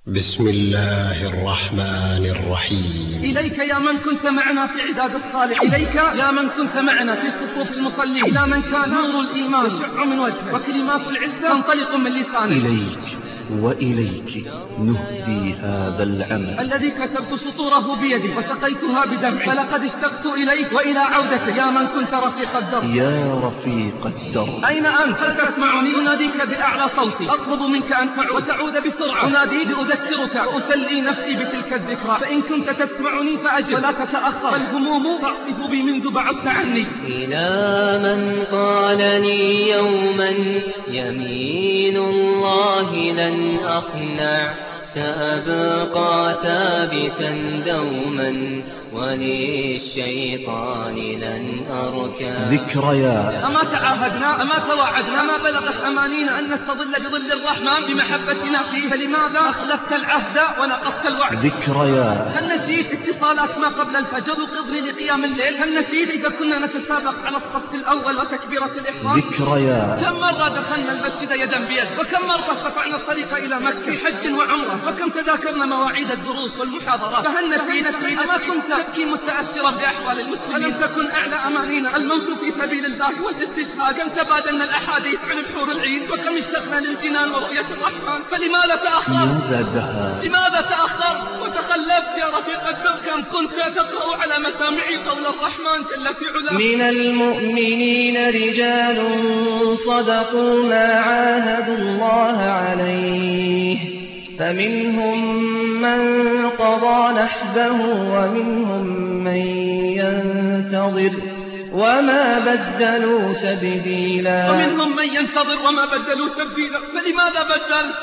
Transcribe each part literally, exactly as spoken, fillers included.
بسم الله الرحمن الرحيم. إليك يا من كنت معنا في عداد الصالح، إليك يا من كنت معنا في صفوف المصلين، إلى من كان نور الإيمان يشع من وجهه وكلمات العزة تنطلق من لسانه. إليك وإليك نهدي هذا العمل الذي كتبت سطوره بيدي وسقيتها بدمعي، فلقد اشتقت إليك وإلى عودتك يا من كنت رفيق الدرب. يا رفيق الدرب أين أنت؟ هل تسمعني؟ أناديك بأعلى صوتي، أطلب منك أن تعود وتعود بسرعة. أناديك لأذكرك وأسلي نفسي بتلك الذكرى، فإن كنت تسمعني فأجل ولا تتأخر، فالهموم تعصف بي منذ بعدت عني. إلى من قال لي يوما يمين الله لن أقنع، سأبقى ثابتا دوما وللشيطان لن أركع. ذكريات أما تعاهدنا أما توعدنا أما بلغت أمانينا أن نستظل بظل الرحمن بمحبتنا فيه، فلماذا أخلفت العهد ونقضت الوعد؟ ذكريات هل نسيت اتصالات ما قبل الفجر توقظني لقيام الليل؟ هل نسيت إذا كنا نتسابق على الصف الأول وتكبيرة الإحرام؟ ذكريات كم مرة دخلنا المسجد يدا بيد، وكم مرة قطعنا الطريق إلى مكة في حج وعمرة، وكم تذاكرنا مواعيد الدروس والمحاضرات. فهل نسيت أما كنت تبكي متأثرا بأحوال المسلمين؟ ألم تكن أعلى أمانينا الموت في سبيل الله والاستشهاد؟ كم تبادلنا الأحاديث عن الحور العين، وكم اشتقنا للجنان ورؤية الرحمن؟ فلماذا تأخر؟ ماذا دها؟ لماذا تأخر وتخلفت يا رفيق الدرب؟ كم كنت تقرأ على مسامعي قول الرحمن جل في علاه: من المؤمنين رجال صدقوا ما عاهدوا الله عليه، فمنهم من قضى نحبه ومنهم من ينتظر وما بدلوا تبديلا. ومنهم من ينتظر وما بدلوا تبديلا. فلماذا بدلت؟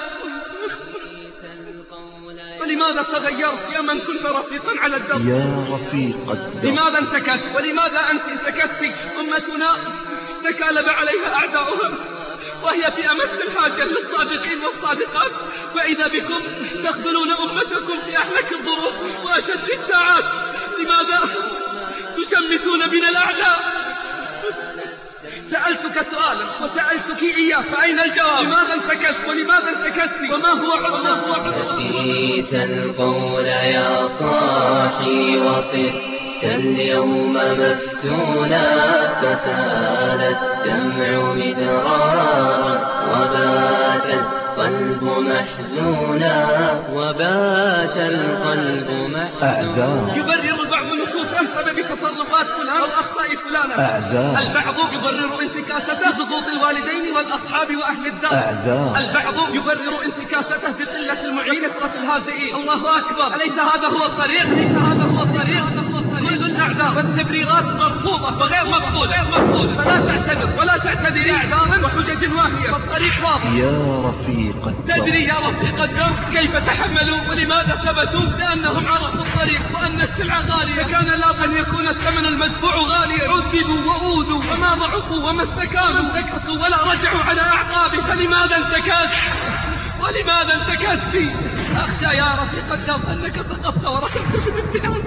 فلماذا تغيرت يا من كنت رفيقا على الدرب؟ يا رفيق الدرب لماذا انتكست؟ ولماذا أنت انتكست؟ أمتنا تكالب عليها أعداؤها وهي في أمس الحاجة للصادقين والصادقات، فإذا بكم تخذلون أمتكم في أحلك الظروف وأشد الساعات. لماذا تشمتون بنا الأعداء؟ سألتك سؤالا وسألتك إياه، فأين الجواب؟ لماذا انتكست ولماذا انتكست وما هو عذرك؟ نسيت القول يا صاحي وصرت اليوم مفتونا، فسال الدمع مدرارا وبات القلب محزونا، وبات القلب محزونا. يبرر البعض نكوسا بسبب تصرفات فلان أو أخطاء فلانة. أعداء البعض يبرر انتكاسته بضغوط الوالدين والأصحاب وأهل الدار. أعداء البعض يبرر انتكاسته بقلة المعين كثرة الهازئين. الله أكبر، أليس هذا هو الطريق؟ أليس هذا هو الطريق؟ كل الأعذار والتبريرات مرفوضة وغير مقبولة، غير مقبولة. فلا تعتذر ولا تعتذري أعذارا وحجج واهية، فالطريق واضح. يا رفيق الدرب تدري يا رفيق الدرب كيف تحملوا ولماذا ثبتوا؟ لأنهم عرفوا الطريق وأن السلعة غالية، كان لابد أن يكون الثمن المدفوع غاليا. عذبوا وأوذوا فما ضعفوا وما استكانوا، ما انتكسوا ولا رجعوا على أعقابهم. فلماذا انتكست؟ ولماذا انتكست؟ أخشى يا رفيق الدرب أنك سقطت وركبت في الامتحان.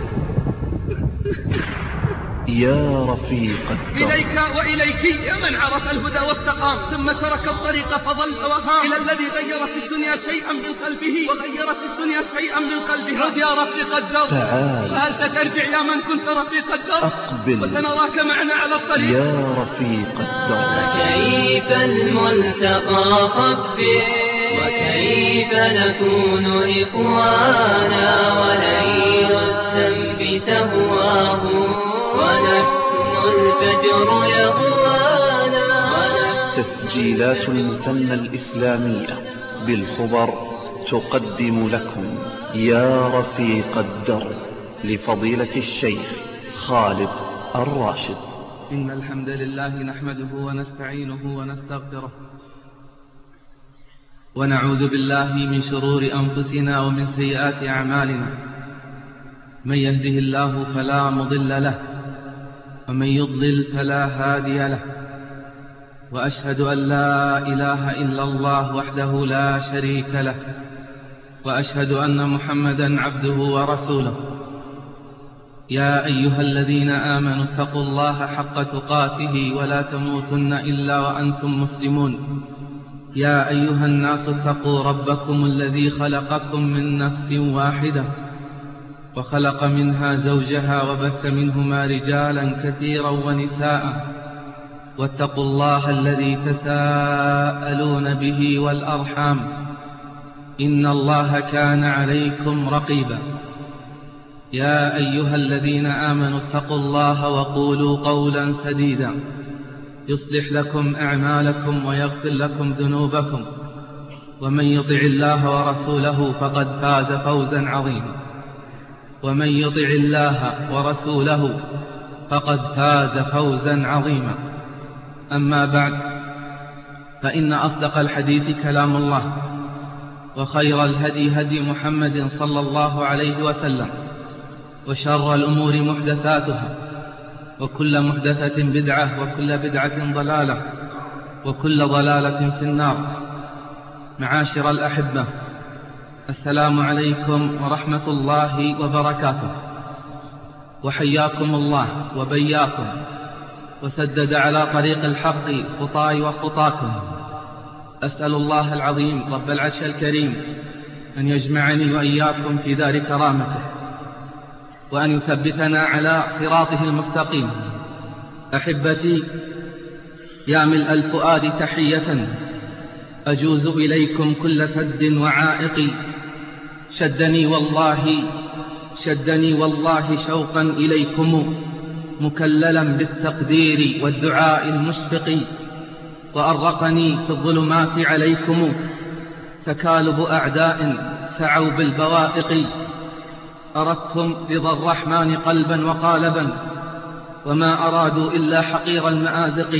يا رفيق الدرب إليك وإليك يا من عرف الهدى واستقام، ثم ترك الطريق فظل وهام، إلى الذي غير في الدنيا شيئا من قلبه وغيرت الدنيا شيئا من قلبه. عد يا رفيق الدرب، تعال. فهل سترجع يا من كنت رفيق الدرب؟ أقبل وسنراك معنا على الطريق. يا رفيق الدرب. كيف الملتقى خبر، وكيف نكون إخوانا، وليل الذنب تهواه ونحن الفجر يهوانا. تسجيلات المثنى الإسلامية بالخبر تقدم لكم يا رفيق الدرب لفضيلة الشيخ خالد الراشد. إن الحمد لله نحمده ونستعينه ونستغفره، ونعوذ بالله من شرور أنفسنا ومن سيئات أعمالنا. من يهده الله فلا مضل له، ومن يضلل فلا هادي له. وأشهد أن لا إله إلا الله وحده لا شريك له، وأشهد أن محمدا عبده ورسوله. يا أيها الذين آمنوا اتقوا الله حق تقاته ولا تموتن إلا وأنتم مسلمون. يا أيها الناس اتقوا ربكم الذي خلقكم من نفس واحدة وخلق منها زوجها وبث منهما رجالا كثيرا ونساء واتقوا الله الذي تساءلون به والأرحام إن الله كان عليكم رقيبا. يا أيها الذين آمنوا اتقوا الله وقولوا قولا سديدا يصلح لكم أعمالكم ويغفر لكم ذنوبكم ومن يطع الله ورسوله فقد فاز فوزا عظيما ومن يطع الله ورسوله فقد فاز فوزا عظيما. أما بعد، فإن أصدق الحديث كلام الله، وخير الهدي هدي محمد صلى الله عليه وسلم، وشر الأمور محدثاتها، وكل محدثة بدعة، وكل بدعة ضلالة، وكل ضلالة في النار. معاشر الأحبة، السلام عليكم ورحمة الله وبركاته، وحياكم الله وبياكم وسدد على طريق الحق خطاي وخطاكم. أسأل الله العظيم رب العرش الكريم أن يجمعني وإياكم في دار كرامته، وأن يثبتنا على صراطه المستقيم. أحبتي، يا ملء الفؤاد تحية أجوز إليكم كل سد وعائق، شدني والله شدني والله شوقا إليكم مكللا بالتقدير والدعاء المشفق، وأرقني في الظلمات عليكم تكالب أعداء سعوا بالبوائق. أردتم رضا الرحمن قلبا وقالبا وما أرادوا إلا حقير المآزق،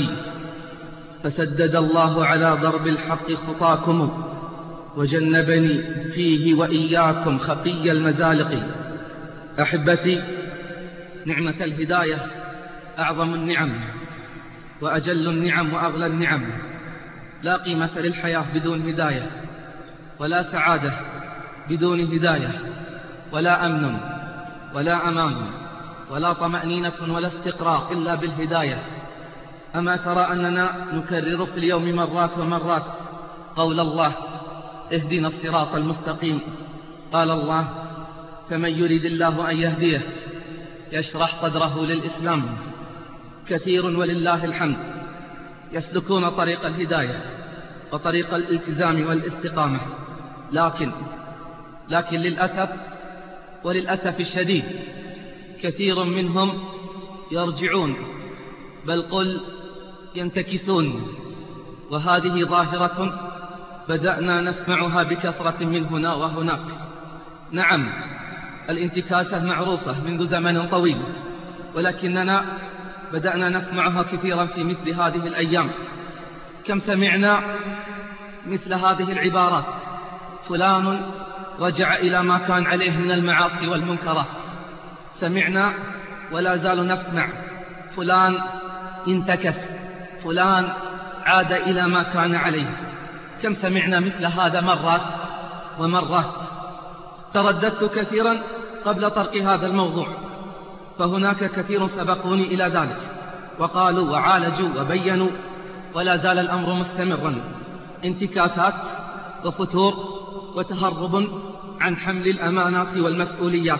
فسدد الله على ضرب الحق خطاكم وجنبني فيه وإياكم خفي المزالق. أحبتي، نعمة الهداية أعظم النعم وأجل النعم وأغلى النعم. لا قيمة للحياة بدون هداية، ولا سعادة بدون هداية، ولا أمن ولا أمان ولا طمأنينة ولا استقرار إلا بالهداية. أما ترى أننا نكرر في اليوم مرات ومرات قول الله: اهدنا الصراط المستقيم. قال الله: فمن يريد الله أن يهديه يشرح صدره للإسلام. كثير ولله الحمد يسلكون طريق الهداية وطريق الالتزام والاستقامة، لكن لكن للأسف وللأسف الشديد كثير منهم يرجعون، بل قل ينتكسون. وهذه ظاهرة بدأنا نسمعها بكثرة من هنا وهناك. نعم، الانتكاسة معروفة منذ زمن طويل، ولكننا بدأنا نسمعها كثيرا في مثل هذه الأيام. كم سمعنا مثل هذه العبارات: فلان رجع إلى ما كان عليه من المعاصي والمنكرات. سمعنا ولا زال نسمع: فلان انتكس، فلان عاد إلى ما كان عليه. كم سمعنا مثل هذا مرات ومرات. ترددت كثيرا قبل طرق هذا الموضوع، فهناك كثير سبقوني إلى ذلك وقالوا وعالجوا وبينوا، ولا زال الأمر مستمرا. انتكاسات وفتور وتهرب عن حمل الأمانات والمسؤوليات.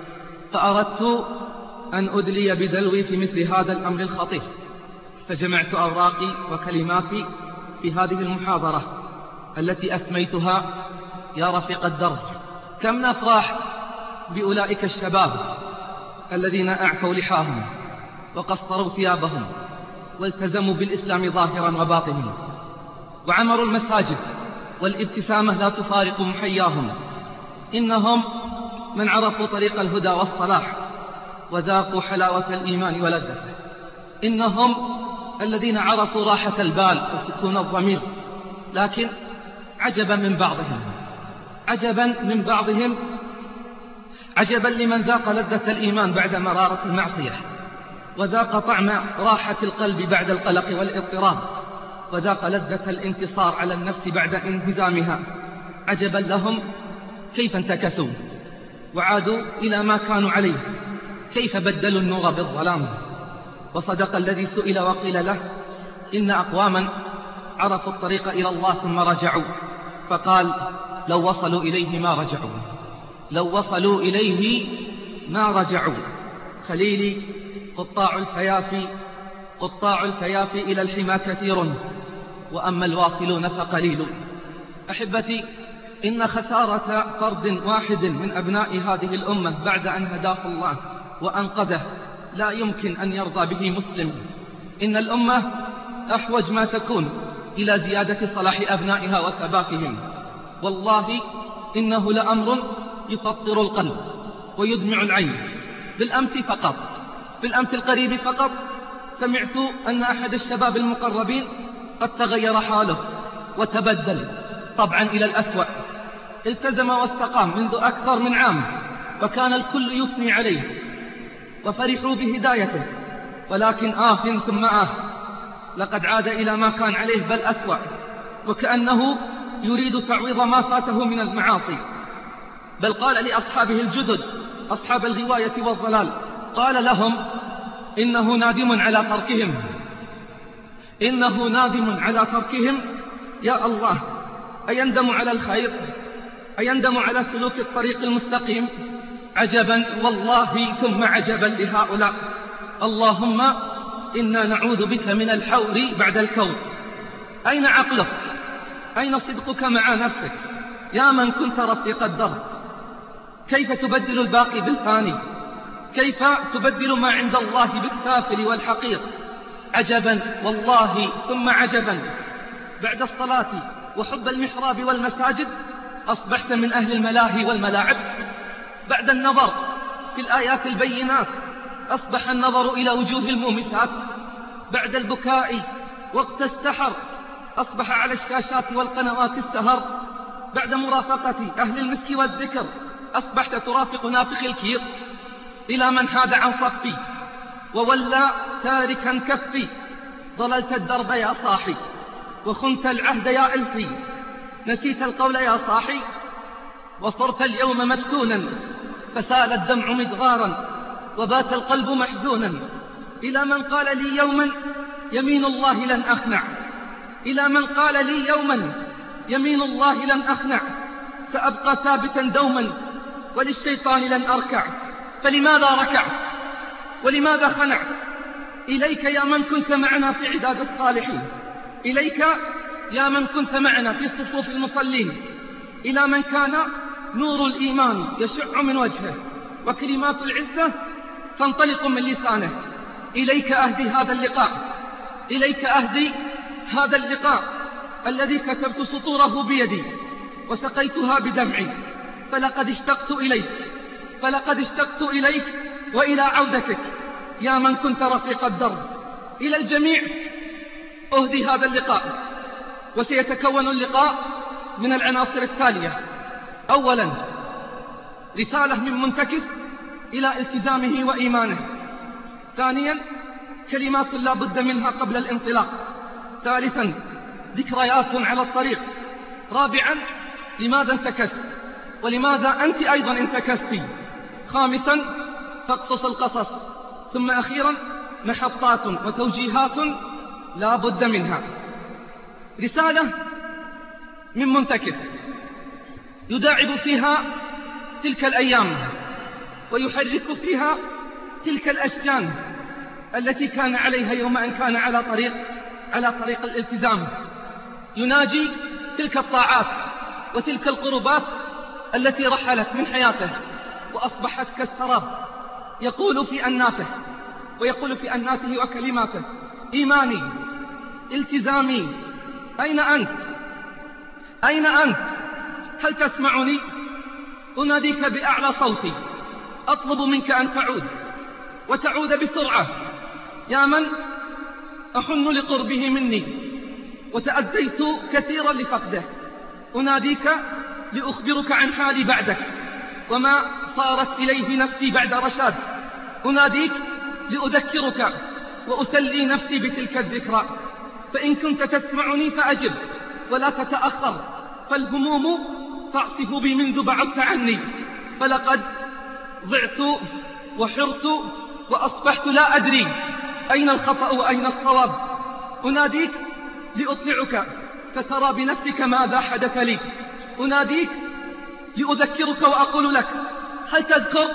فأردت أن أدلي بدلوي في مثل هذا الأمر الخطير، فجمعت أوراقي وكلماتي في هذه المحاضرة التي أسميتها يا رفيق الدرب. كم نفرح بأولئك الشباب الذين أعفوا لحاهم وقصروا ثيابهم والتزموا بالإسلام ظاهرا وباطنا، وعمروا المساجد والابتسامة لا تفارق محياهم. إنهم من عرفوا طريق الهدى والصلاح وذاقوا حلاوة الإيمان ولذته. إنهم الذين عرفوا راحة البال وسكون الضمير. لكن عجبا من بعضهم عجبا من بعضهم عجبا لمن ذاق لذة الإيمان بعد مرارة المعصية، وذاق طعم راحة القلب بعد القلق والاضطراب، وذاق لذة الانتصار على النفس بعد انهزامها. عجبا لهم كيف انتكسوا وعادوا إلى ما كانوا عليه، كيف بدلوا النور بالظلام. وصدق الذي سئل وقيل له إن أقواما عرفوا الطريق إلى الله ثم رجعوا، فقال لو وصلوا إليه ما رجعوا، لو وصلوا إليه ما رجعوا. خليلي قطاع الفيافي قطاع الفيافي إلى الحمى كثير، وأما الواصلون فقليل. أحبتي، إن خسارة فرد واحد من أبناء هذه الأمة بعد أن هداه الله وأنقذه لا يمكن أن يرضى به مسلم. إن الأمة أحوج ما تكون إلى زيادة صلاح أبنائها وثباتهم. والله إنه لأمر يفطر القلب ويدمع العين. بالأمس فقط بالأمس القريب فقط سمعت أن أحد الشباب المقربين قد تغير حاله وتبدل طبعا إلى الأسوأ. التزم واستقام منذ أكثر من عام، وكان الكل يثني عليه وفرحوا بهدايته، ولكن آه ثم آه لقد عاد إلى ما كان عليه بل أسوأ، وكأنه يريد تعويض ما فاته من المعاصي. بل قال لأصحابه الجدد أصحاب الغواية والضلال، قال لهم إنه نادم على تركهم إنه نادم على تركهم. يا الله، أيندم على الخير؟ أيندم على سلوك الطريق المستقيم؟ عجبا والله ثم عجبا لهؤلاء. اللهم إنا نعوذ بك من الحور بعد الكون. أين عقلك؟ أين صدقك مع نفسك؟ يا من كنت رفيق الدرب، كيف تبدل الباقي بالفاني؟ كيف تبدل ما عند الله بالسافل والحقير؟ عجبا والله ثم عجبا، بعد الصلاة وحب المحراب والمساجد أصبحت من أهل الملاهي والملاعب. بعد النظر في الآيات البينات أصبح النظر إلى وجوه المومسات. بعد البكاء وقت السحر أصبح على الشاشات والقنوات السهر. بعد مرافقة أهل المسك والذكر أصبحت ترافق نافخ الكير. إلى من حاد عن صفي وولى تاركا كفي، ضللت الدرب يا صاحي وخنت العهد يا إلفي، نسيت القول يا صاحي وصرت اليوم مفتونا، فسال الدمع مدغارا وبات القلب محزونا. إلى من قال لي يوما يمين الله لن أخنع، إلى من قال لي يوما يمين الله لن أخنع، سأبقى ثابتا دوما وللشيطان لن أركع. فلماذا ركع ولماذا خنع؟ إليك يا من كنت معنا في عداد الصالحين، إليك يا من كنت معنا في صفوف المصلين، إلى من كان نور الإيمان يشع من وجهه وكلمات العزة تنطلق من لسانه. إليك أهدي هذا اللقاء، إليك أهدي هذا اللقاء الذي كتبت سطوره بيدي وسقيتها بدمعي. فلقد اشتقت إليك فلقد اشتقت إليك وإلى عودتك يا من كنت رفيق الدرب. إلى الجميع أهدي هذا اللقاء، وسيتكون اللقاء من العناصر التالية: أولا، رسالة من منتكس إلى التزامه وإيمانه. ثانيا، كلمات لا بد منها قبل الانطلاق. ثالثا، ذكريات على الطريق. رابعا، لماذا انتكست ولماذا أنت أيضا انتكستي. خامسا، تقصص القصص. ثم أخيرا، محطات وتوجيهات لا بد منها. رسالة من منتكس يداعب فيها تلك الأيام ويحرك فيها تلك الأشجان التي كان عليها يوم أن كان على طريق على طريق الالتزام. يناجي تلك الطاعات وتلك القربات التي رحلت من حياته وأصبحت كالسراب. يقول في أناته ويقول في أناته وكلماته: إيماني، التزامي، أين أنت؟ أين أنت؟ هل تسمعني؟ أناديك بأعلى صوتي، أطلب منك أن تعود وتعود بسرعة. يا من أحن لقربه مني وتأذيت كثيرا لفقده، أناديك لأخبرك عن حالي بعدك وما صارت إليه نفسي بعد رشاد. أناديك لأذكرك وأسلي نفسي بتلك الذكرى. فإن كنت تسمعني فأجب ولا تتأخر، فالهموم تعصف بي منذ بعدت عني، فلقد ضعت وحرت وأصبحت لا أدري أين الخطأ وأين الصواب. أناديك لأطلعك فترى بنفسك ماذا حدث لي. أناديك لأذكرك وأقول لك: هل تذكر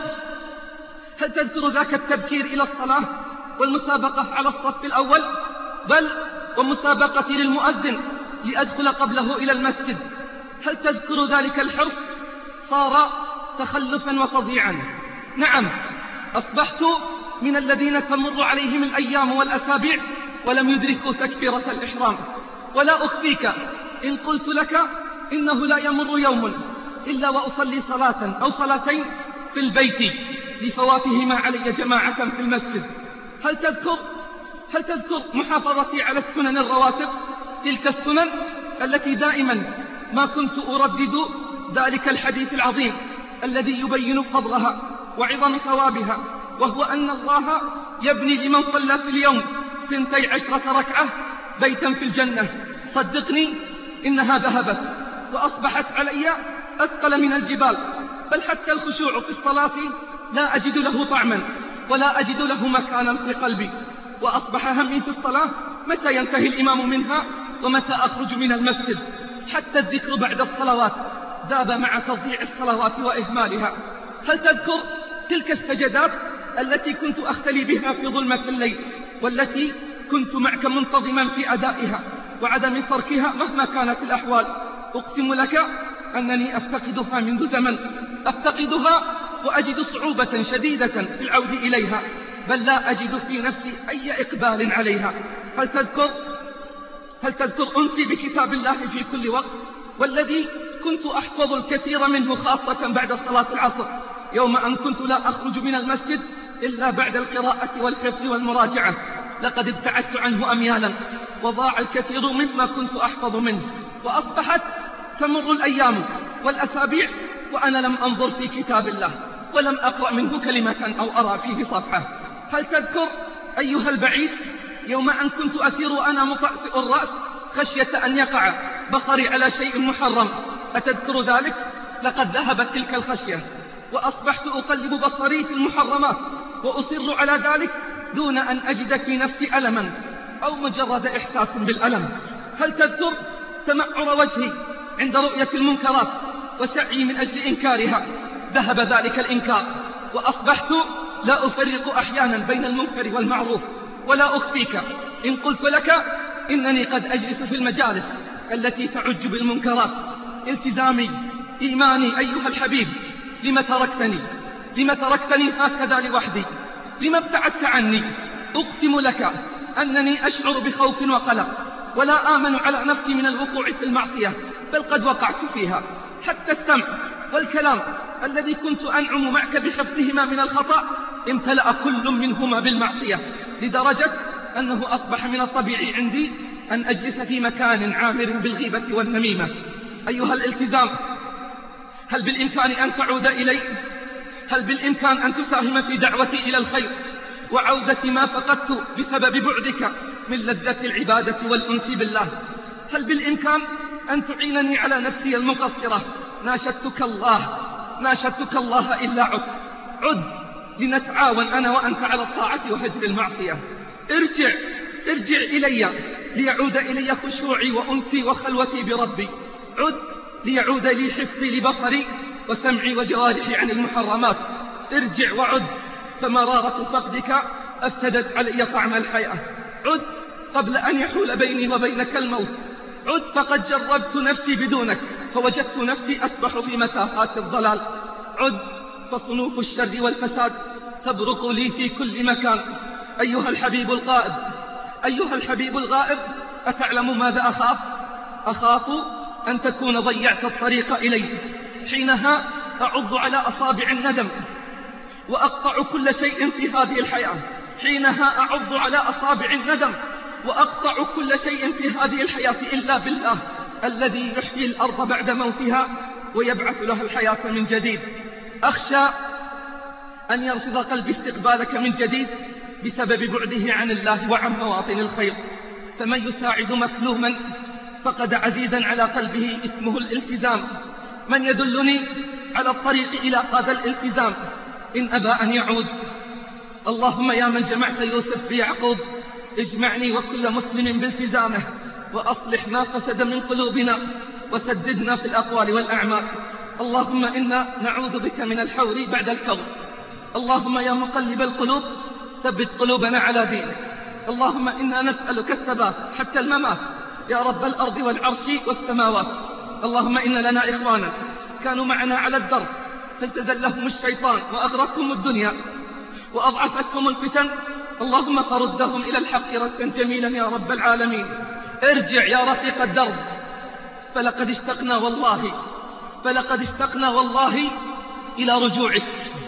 هل تذكر ذاك التبكير إلى الصلاة والمسابقة على الصف الأول، بل ومسابقتي للمؤذن لأدخل قبله إلى المسجد؟ هل تذكر ذلك الحرص؟ صار تخلفا وتضييعا. نعم، أصبحت من الذين تمر عليهم الأيام والأسابيع ولم يدركوا تكبيرة الإحرام. ولا أخفيك إن قلت لك إنه لا يمر يوم إلا وأصلي صلاة أو صلاتين في البيت لفواتهما علي جماعة في المسجد. هل تذكر هل تذكر محافظتي على السنن الرواتب، تلك السنن التي دائما ما كنت أردد ذلك الحديث العظيم الذي يبين فضلها وعظم ثوابها، وهو أن الله يبني لمن صلى في اليوم ثنتي عشرة ركعة بيتا في الجنة. صدقني إنها ذهبت وأصبحت علي أثقل من الجبال، بل حتى الخشوع في الصلاة لا أجد له طعما ولا أجد له مكانا في قلبي. وأصبح همي في الصلاة متى ينتهي الإمام منها ومتى أخرج من المسجد. حتى الذكر بعد الصلوات ذاب مع تضييع الصلوات وإهمالها. هل تذكر تلك السجدات التي كنت أختلي بها في ظلمة الليل، والتي كنت معك منتظما في أدائها وعدم تركها مهما كانت الأحوال؟ أقسم لك أنني أفتقدها منذ زمن، أفتقدها وأجد صعوبة شديدة في العود إليها، بل لا أجد في نفسي أي إقبال عليها. هل تذكر هل تذكر أنسي بكتاب الله في كل وقت، والذي كنت أحفظ الكثير منه خاصة بعد صلاة العصر، يوم أن كنت لا أخرج من المسجد إلا بعد القراءة والحفظ والمراجعة؟ لقد ابتعدت عنه أميالا وضاع الكثير مما كنت أحفظ منه، وأصبحت تمر الأيام والأسابيع وأنا لم أنظر في كتاب الله ولم أقرأ منه كلمة أو أرى فيه صفحة. هل تذكر أيها البعيد يوم أن كنت أسير وأنا مطأطئ الرأس خشية أن يقع بصري على شيء محرم؟ أتذكر ذلك؟ لقد ذهبت تلك الخشية وأصبحت أقلب بصري في المحرمات وأصر على ذلك دون أن أجد في نفسي ألما أو مجرد إحساس بالألم. هل تذكر تمعر وجهي عند رؤية المنكرات وسعي من أجل إنكارها؟ ذهب ذلك الإنكار وأصبحت لا أفرق أحيانا بين المنكر والمعروف. ولا أخفيك إن قلت لك إنني قد أجلس في المجالس التي تعج بالمنكرات. التزامي، إيماني أيها الحبيب، لم تركتني لم تركتني هكذا لوحدي؟ لم ابتعدت عني؟ أقسم لك أنني أشعر بخوف وقلق، ولا آمن على نفسي من الوقوع في المعصية، بل قد وقعت فيها. حتى السمع والكلام الذي كنت أنعم معك بحفظهما من الخطأ امتلأ كل منهما بالمعصية، لدرجة أنه أصبح من الطبيعي عندي أن أجلس في مكان عامر بالغيبة والنميمة. أيها الالتزام، هل بالإمكان أن تعود إلي؟ هل بالإمكان أن تساهم في دعوتي إلى الخير وعودة ما فقدت بسبب بعدك من لذة العبادة والأنس بالله؟ هل بالإمكان أن تعينني على نفسي المقصرة؟ ناشدتك الله ناشدتك الله إلا عد عد لنتعاون أنا وأنت على الطاعة وهجر المعصية. ارجع ارجع إلي ليعود إلي خشوعي وأنسي وخلوتي بربي. عد ليعود لي حفظي لبصري وسمعي وجوارحي عن المحرمات. ارجع وعد، فمرارة فقدك أفسدت علي طعم الحياة. عد قبل أن يحول بيني وبينك الموت. عد فقد جربت نفسي بدونك فوجدت نفسي أسبح في متاهات الضلال. عد فصنوف الشر والفساد تبرق لي في كل مكان. أيها الحبيب الغائب أيها الحبيب الغائب أتعلم ماذا أخاف؟ أخاف أن تكون ضيعت الطريق إلي. حينها أعض على أصابع الندم وأقطع كل شيء في هذه الحياة. حينها أعض على أصابع الندم وأقطع كل شيء في هذه الحياة إلا بالله الذي يحيي الأرض بعد موتها ويبعث لها الحياة من جديد. أخشى أن يرفض قلبي استقبالك من جديد بسبب بعده عن الله وعن مواطن الخير. فمن يساعد مكلوما فقد عزيزا على قلبه اسمه الالتزام. من يدلني على الطريق إلى هذا الالتزام إن أبى أن يعود؟ اللهم يا من جمعت يوسف بيعقوب اجمعني وكل مسلم بالتزامه وأصلح ما فسد من قلوبنا وسددنا في الأقوال والأعمال. اللهم إنا نعوذ بك من الحور بعد الكور. اللهم يا مقلب القلوب ثبت قلوبنا على دينك. اللهم إنا نسألك الثبات حتى الممات يا رب الأرض والعرش والسماوات. اللهم إن لنا إخوانا كانوا معنا على الدرب فاستزلهم الشيطان وأغرتهم الدنيا وأضعفتهم الفتن. اللهم فردهم إلى الحق ردا جميلا يا رب العالمين. ارجع يا رفيق الدرب، فلقد اشتقنا والله فلقد اشتقنا والله إلى رجوعك.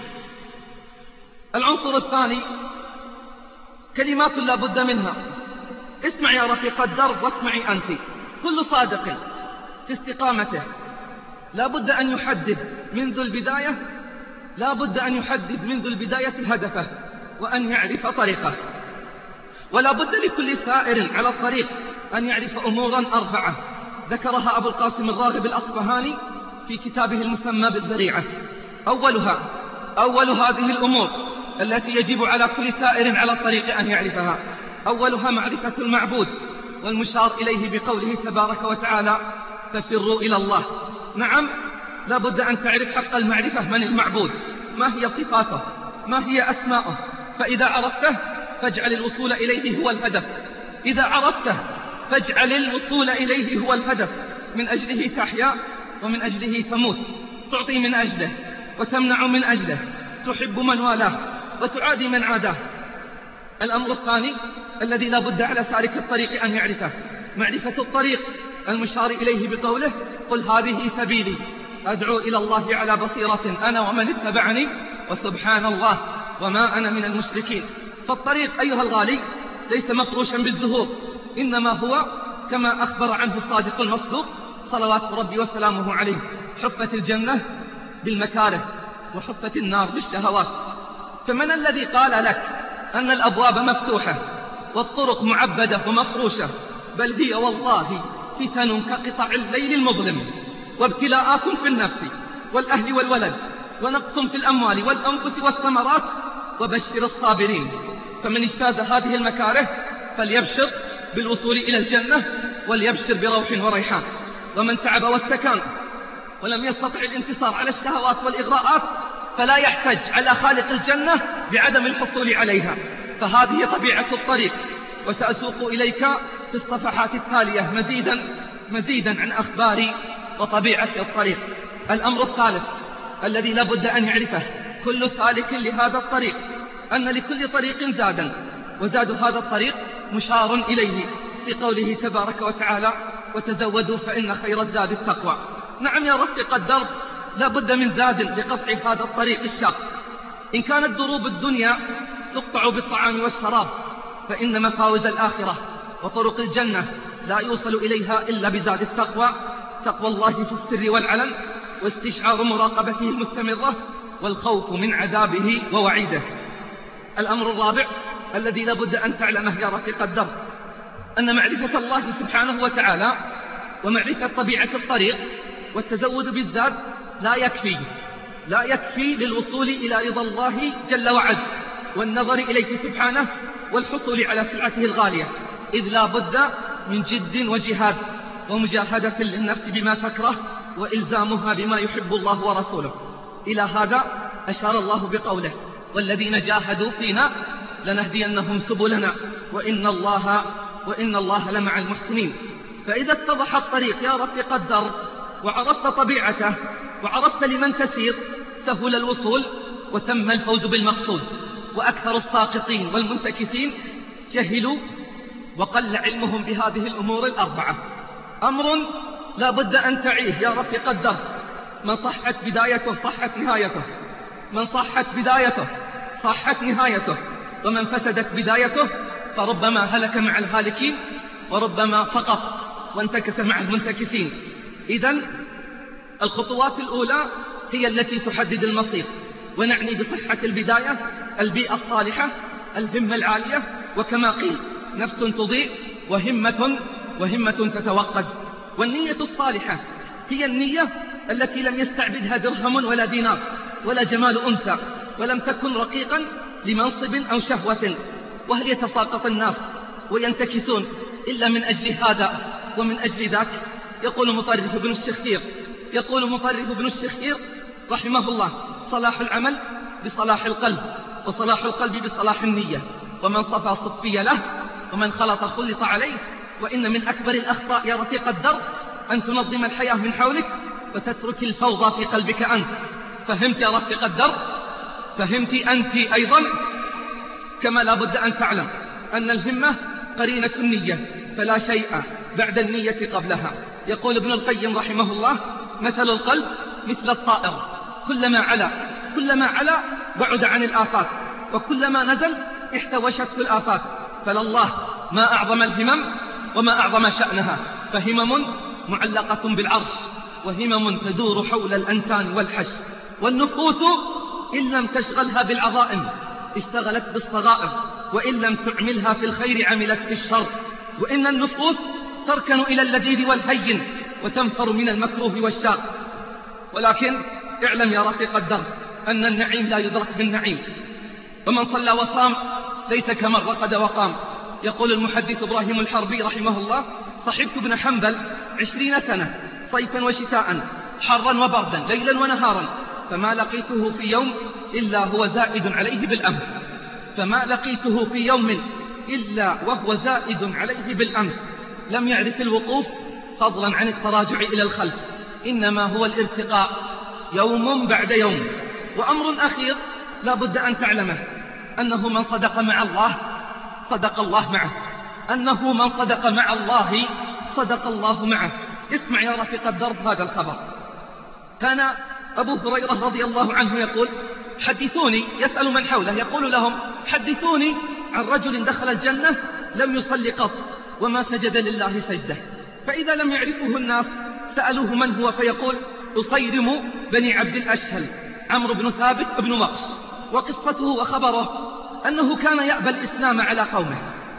العنصر الثاني كلمات لا بد منها. اسمع يا رفيق الدرب واسمعي أنت. كل صادق في استقامته لا بد أن يحدد منذ البداية لا بد أن يحدد منذ البداية هدفه وأن يعرف طريقه. ولا بد لكل سائر على الطريق أن يعرف أمورا أربعة ذكرها أبو القاسم الراغب الأصفهاني في كتابه المسمى بالذريعة. أولها أول هذه الأمور التي يجب على كل سائر على الطريق أن يعرفها، أولها معرفة المعبود والمشار إليه بقوله تبارك وتعالى ففروا إلى الله. نعم، لا بد أن تعرف حق المعرفة من المعبود، ما هي صفاته، ما هي أسماؤه. فإذا عرفته فاجعل الوصول إليه هو الهدف. إذا عرفته فاجعل الوصول إليه هو الهدف. من أجله تحيا ومن أجله تموت، تعطي من أجله وتمنع من أجله، تحب من والاه وتعادي من عاداه. الأمر الثاني الذي لا بد على سالك الطريق أن يعرفه معرفة الطريق المشار إليه بقوله قل هذه سبيلي أدعو إلى الله على بصيرة أنا ومن اتبعني وسبحان الله وما أنا من المشركين. فالطريق أيها الغالي ليس مفروشا بالزهور، إنما هو كما أخبر عنه الصادق المصدوق صلوات ربي وسلامه عليه حفت الجنة بالمكاره وحفت النار بالشهوات. فمن الذي قال لك أن الأبواب مفتوحة والطرق معبدة ومفروشة؟ بل هي والله فتن كقطع الليل المظلم، وابتلاءات في النفس والأهل والولد، ونقص في الأموال والأنفس والثمرات، وبشر الصابرين. فمن اجتاز هذه المكاره فليبشر بالوصول إلى الجنة وليبشر بروح وريحان. ومن تعب واستكان ولم يستطع الانتصار على الشهوات والإغراءات فلا يحتج على خالق الجنة بعدم الحصول عليها. فهذه طبيعة الطريق. وسأسوق إليك في الصفحات التالية مزيدا مزيدا عن أخبار وطبيعة الطريق. الأمر الثالث الذي لا بد أن يعرفه كل سالك لهذا الطريق أن لكل طريق زادا، وزاد هذا الطريق مشار إليه في قوله تبارك وتعالى وتزودوا فإن خير الزاد التقوى. نعم يا رفيق الدرب، لا بد من زاد لقطع هذا الطريق الشاق. إن كانت دروب الدنيا تقطع بالطعام والشراب، فإن مفاوز الآخرة وطرق الجنة لا يوصل إليها إلا بزاد التقوى، تقوى الله في السر والعلن، واستشعار مراقبته المستمرة، والخوف من عذابه ووعيده. الأمر الرابع الذي لا بد أن تعلمه يا رفيق الدرب أن معرفة الله سبحانه وتعالى ومعرفة طبيعة الطريق والتزود بالزاد لا يكفي لا يكفي للوصول إلى رضا الله جل وعز والنظر إليه سبحانه والحصول على سلعته الغالية، إذ لا بد من جد وجهاد ومجاهدة للنفس بما تكره وإلزامها بما يحب الله ورسوله. إلى هذا أشار الله بقوله والذين جاهدوا فينا لنهدينهم سبلنا وإن الله وإن الله لمع المحسنين. فإذا اتضح الطريق يا رفيق الدرب وعرفت طبيعته وعرفت لمن تسير سهل الوصول وتم الفوز بالمقصود. وأكثر الساقطين والمنتكسين جهلوا وقل علمهم بهذه الأمور الأربعة. أمر لا بد أن تعيه يا رفيق الدرب: من صحت بدايته صحت نهايته، من صحت بدايته صحت نهايته، ومن فسدت بدايته فربما هلك مع الهالكين وربما سقط وانتكس مع المنتكسين. إذن الخطوات الأولى هي التي تحدد المصير، ونعني بصحة البداية البيئة الصالحة، الهمة العالية، وكما قيل نفس تضيء وهمة وهمة تتوقد. والنية الصالحة هي النية التي لم يستعبدها درهم ولا دينار ولا جمال أنثى، ولم تكن رقيقا لمنصب أو شهوة. وهل يتساقط الناس وينتكسون إلا من أجل هذا ومن أجل ذاك. يقول مطرف بن الشخير يقول مطرف بن الشخير رحمه الله: صلاح العمل بصلاح القلب، وصلاح القلب بصلاح النية، ومن صفى صفي له، ومن خلط خلط عليه. وإن من أكبر الأخطاء يا رفيق الدرب أن تنظم الحياة من حولك وتترك الفوضى في قلبك أنت. فهمت يا رفيق الدرب؟ فهمت أنت أيضا؟ كما لا بد أن تعلم أن الهمة قرينة النية، فلا شيء بعد النية قبلها. يقول ابن القيم رحمه الله: مثل القلب مثل الطائر، كلما علا كلما علا بعد عن الآفات، وكلما نزل احتوشته الآفات. فلله ما أعظم الهمم وما أعظم شأنها، فهمم معلقة بالعرش، وهمم تدور حول الأنتان والحش. والنفوس إن لم تشغلها بالعظائم اشتغلت بالصغائر، وإن لم تعملها في الخير عملت في الشر. وإن النفوس تركن إلى اللذيذ والهين وتنفر من المكروه والشاق. ولكن اعلم يا رفيق الدرب أن النعيم لا يدرك بالنعيم، ومن صلى وصام ليس كمن رقد وقام. يقول المحدث إبراهيم الحربي رحمه الله: صحبت ابن حنبل عشرين سنة صيفا وشتاء، حرا وبردا، ليلا ونهارا، فما لقيته في يوم إلا هو زائد عليه بالأمس فما لقيته في يوم إلا وهو زائد عليه بالأمس. لم يعرف الوقوف فضلا عن التراجع إلى الخلف، إنما هو الارتقاء يوم بعد يوم. وأمر أخير لا بد أن تعلمه: أنه من صدق مع الله صدق الله معه، أنه من صدق مع الله صدق الله معه. اسمع يا رفيق الدرب هذا الخبر. كان أبو هريرة رضي الله عنه يقول: حدثوني، يسأل من حوله يقول لهم: حدثوني عن رجل دخل الجنة لم يصل قط وما سجد لله سجدة. فإذا لم يعرفه الناس سألوه من هو، فيقول: أصيرم بني عبد الأشهل، عمرو بن ثابت بن وقص. وقصته وخبره أنه كان يأبى الإسلام على قومه،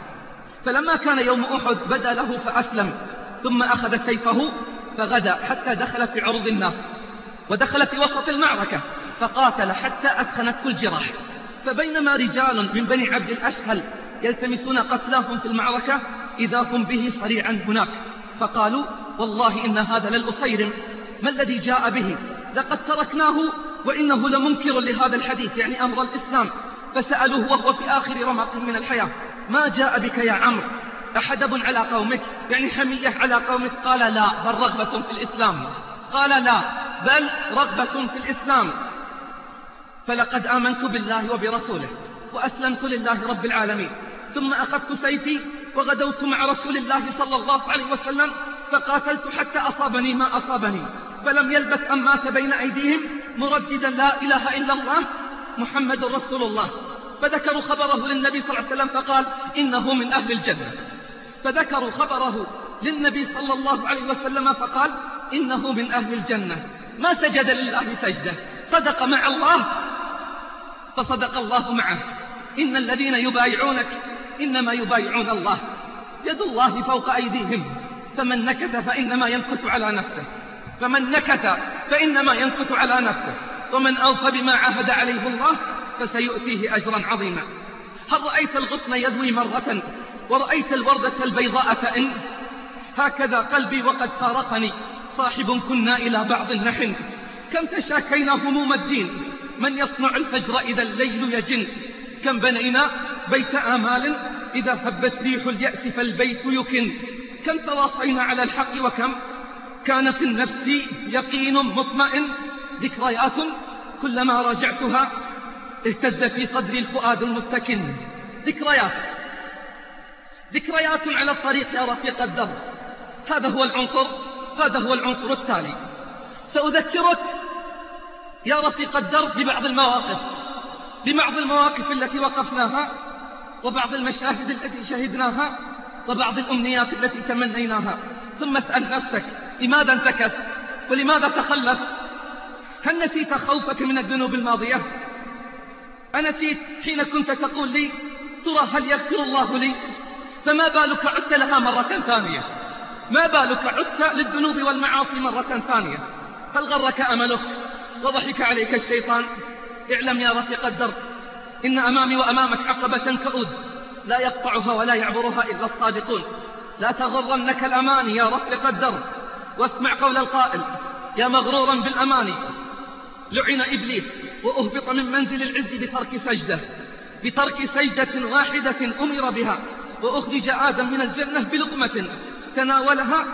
فلما كان يوم أحد بدا له فأسلم، ثم أخذ سيفه فغدا حتى دخل في عرض الناس، ودخل في وسط المعركة فقاتل حتى أثخنته الجراح. فبينما رجال من بني عبد الأشهل يلتمسون قتلاهم في المعركة إذا هم به صريعا هناك، فقالوا: والله إن هذا للأصيرم، ما الذي جاء به؟ لقد تركناه وإنه لمنكر لهذا الحديث، يعني أمر الإسلام. فسألوه وهو في آخر رمق من الحياة: ما جاء بك يا عمرو؟ أحدب على قومك، يعني حمية على قومك؟ قال: لا، بل رغبة في الإسلام. قال: لا، بل رغبة في الإسلام. فلقد آمنت بالله وبرسوله وأسلمت لله رب العالمين، ثم أخذت سيفي وغدوت مع رسول الله صلى الله عليه وسلم، فقاتلت حتى أصابني ما أصابني، فلم يلبث أن مات بين أيديهم مرددا لا إله إلا الله محمد رسول الله. فذكروا خبره للنبي صلى الله عليه وسلم فقال: إنه من أهل الجنة. فذكروا خبره للنبي صلى الله عليه وسلم فقال: إنه من أهل الجنة. ما سجد لله سجدة، صدق مع الله فصدق الله معه. إن الذين يبايعونك إنما يبايعون الله، يد الله فوق أيديهم، فمن نكث فإنما ينكث على نفسه فمن نكث فإنما ينكث على نفسه ومن أوفى بما عهد عليه الله فسيؤتيه أجرا عظيما. هل رأيت الغصن يذوي مرة ورأيت الوردة البيضاء تئن؟ هكذا قلبي وقد فارقني صاحب كنا إلى بعض نحن. كم تشاكينا هموم الدين، من يصنع الفجر إذا الليل يجن. كم بنينا بيت آمال إذا هبت ريح اليأس فالبيت يكن. كم تواصينا على الحق وكم كان في النفس يقين مطمئن. ذكريات كلما راجعتها اهتز في صدري الفؤاد المستكن. ذكريات ذكريات على الطريق يا رفيق الدرب. هذا هو العنصر هذا هو العنصر التالي. سأذكرك يا رفيق الدرب ببعض المواقف ببعض المواقف التي وقفناها، وبعض المشاهد التي شهدناها، وبعض الأمنيات التي تمنيناها. ثم اسأل نفسك: لماذا انتكست؟ ولماذا تخلفت؟ هل نسيت خوفك من الذنوب الماضية؟ أنسيت حين كنت تقول لي: ترى هل يغفر الله لي؟ فما بالك عدت لها مرة ثانية؟ ما بالك عدت للذنوب والمعاصي مرة ثانية؟ هل غرك أملك وضحك عليك الشيطان؟ اعلم يا رفيق الدرب إن أمامي وأمامك عقبة كؤود لا يقطعها ولا يعبرها إلا الصادقون. لا تغرنك الأماني يا رفيق الدرب، واسمع قول القائل: يا مغرورا بالأماني لعن إبليس وأهبط من منزل العز بترك سجدة بترك سجدة واحدة أمر بها، وأخرج آدم من الجنة بلقمة تناولها،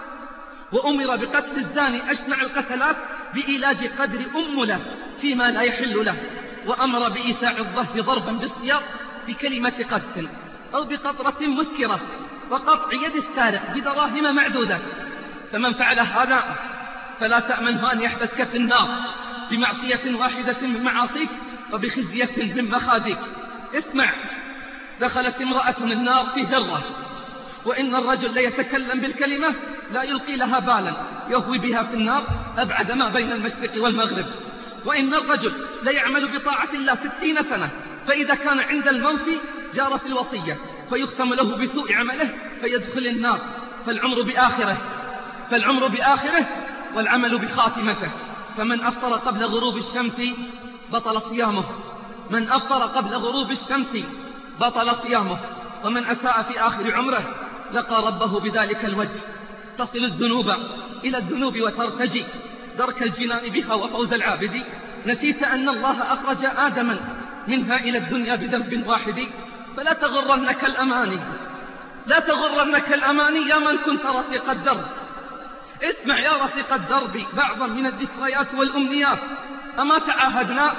وأمر بقتل الزاني أشنع القتلات بإيلاج قدر أمله فيما لا يحل له، وأمر بإيساع الظهر ضربا بالسياط بكلمة قذف أو بقطرة مسكرة، وقطع يد السارق بدراهم معدودة. فمن فعل هذا فلا تأمنه أن يحبسك في النار بمعصية واحدة من معاصيك وبخزية من مخازيك. اسمع، دخلت امرأة النار في هرة، وإن الرجل ليتكلم بالكلمة لا يلقي لها بالا يهوي بها في النار أبعد ما بين المشرق والمغرب، وإن الرجل ليعمل بطاعة الله ستين سنة، فإذا كان عند الموت جار في الوصية فيختم له بسوء عمله فيدخل النار. فالعمر بآخره فالعمر بآخره والعمل بخاتمته. فمن أفطر قبل غروب الشمس بطل صيامه من أفطر قبل غروب الشمس بطل صيامه ومن أساء في آخر عمره لقى ربه بذلك الوجه. تصل الذنوب إلى الذنوب وترتجي درك الجنان بها وفوز العابد. نسيت أن الله أخرج آدما منها إلى الدنيا بذنب واحد. فلا تغرنك الأماني لا تغرنك الأماني يا من كنت رفيق الدرب. اسمع يا رفيق الدرب بعضا من الذكريات والأمنيات. أما تعاهدنا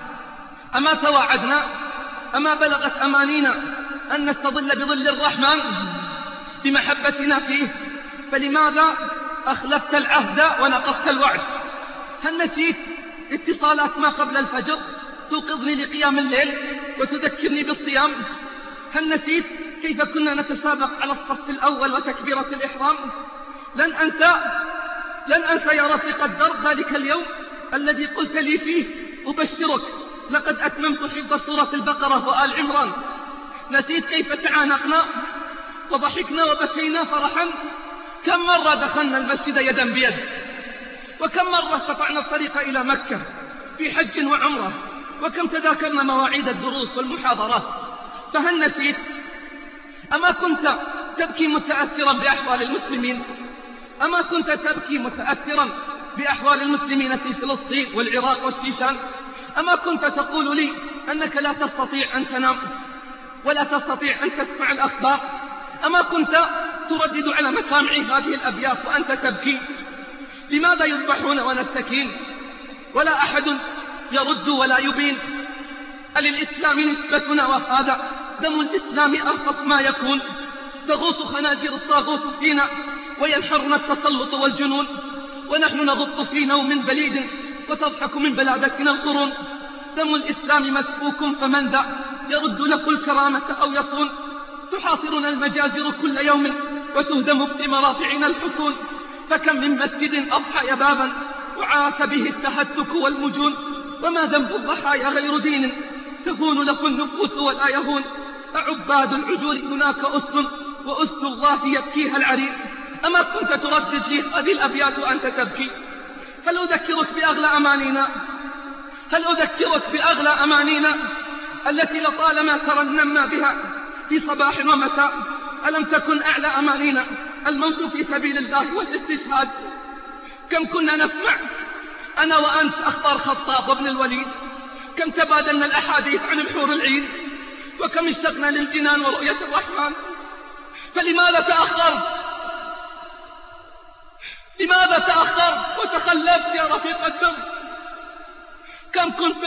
أما تواعدنا أما بلغت أمانينا أن نستظل بظل الرحمن بمحبتنا فيه، فلماذا أخلفت العهد ونقضت الوعد؟ هل نسيت اتصالات ما قبل الفجر توقظني لقيام الليل وتذكرني بالصيام؟ هل نسيت كيف كنا نتسابق على الصف الأول وتكبيرة الإحرام؟ لن أنسى لن أنسى يا رفيق الدرب ذلك اليوم الذي قلت لي فيه: أبشرك لقد أتممت حفظ سورة البقرة وآل عمران. نسيت كيف تعانقنا وضحكنا وبكينا فرحا؟ كم مرة دخلنا المسجد يدا بيد، وكم مرة استطعنا الطريق إلى مكة في حج وعمرة، وكم تذاكرنا مواعيد الدروس والمحاضرات. فهل نسيت؟ أما كنت تبكي متأثرا بأحوال المسلمين؟ أما كنت تبكي متأثرا بأحوال المسلمين في فلسطين والعراق والشيشان؟ أما كنت تقول لي أنك لا تستطيع أن تنام ولا تستطيع أن تسمع الأخبار؟ أما كنت تردد على مسامعي هذه الأبيات وأنت تبكي؟ لماذا يذبحون ونستكين ولا أحد يرد ولا يبين؟ أللإسلام نسبتنا وهذا دم الإسلام أرخص ما يكون؟ تغوص خنازير الطاغوت فينا وينحرنا التسلط والجنون، ونحن نغط في نوم بليد وتضحك من بلادتنا القرون. دم الإسلام مسفوك فمن ذا يرد له الكرامة أو يصون؟ تحاصرنا المجازر كل يوم وتهدم في مرافعنا الحصون. فكم من مسجد أضحى بابا وعاث به التهتك والمجون، وما ذنب الضحايا غير دين تهون له النفوس ولا يهون. أعباد العجول هناك أسد وأسد الله يبكيها العرير. أما كنت تردد لي هذه الأبيات وأنت تبكي؟ هل أذكرك بأغلى أمانينا هل أذكرك بأغلى أمانينا التي لطالما ترنمنا بها في صباح ومساء؟ ألم تكن أعلى أمانينا الموت في سبيل الله والاستشهاد؟ كم كنا نسمع أنا وأنت أخبار خطاب وابن الوليد، كم تبادلنا الأحاديث عن الحور العين، وكم اشتقنا للجنان ورؤية الرحمن. فلماذا تأخرت لماذا تأخرت وتخلفت يا رفيق الدرب؟ كم كنت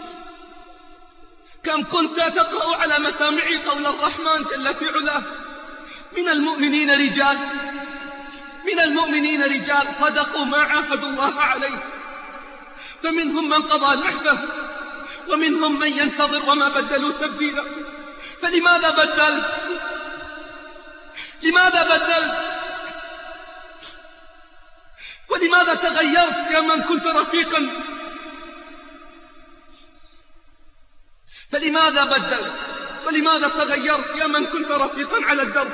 كم كنت تقرأ على مسامعي قول الرحمن جل في علاه: من المؤمنين رجال من المؤمنين رجال صدقوا ما عاهدوا الله عليه، فمنهم من قضى نحبه ومنهم من ينتظر وما بدلوا تبديلا. فلماذا بدلت لماذا بدلت ولماذا تغيرت يا من كنت رفيقا؟ فلماذا بدلت ولماذا تغيرت يا من كنت رفيقا على الدرب؟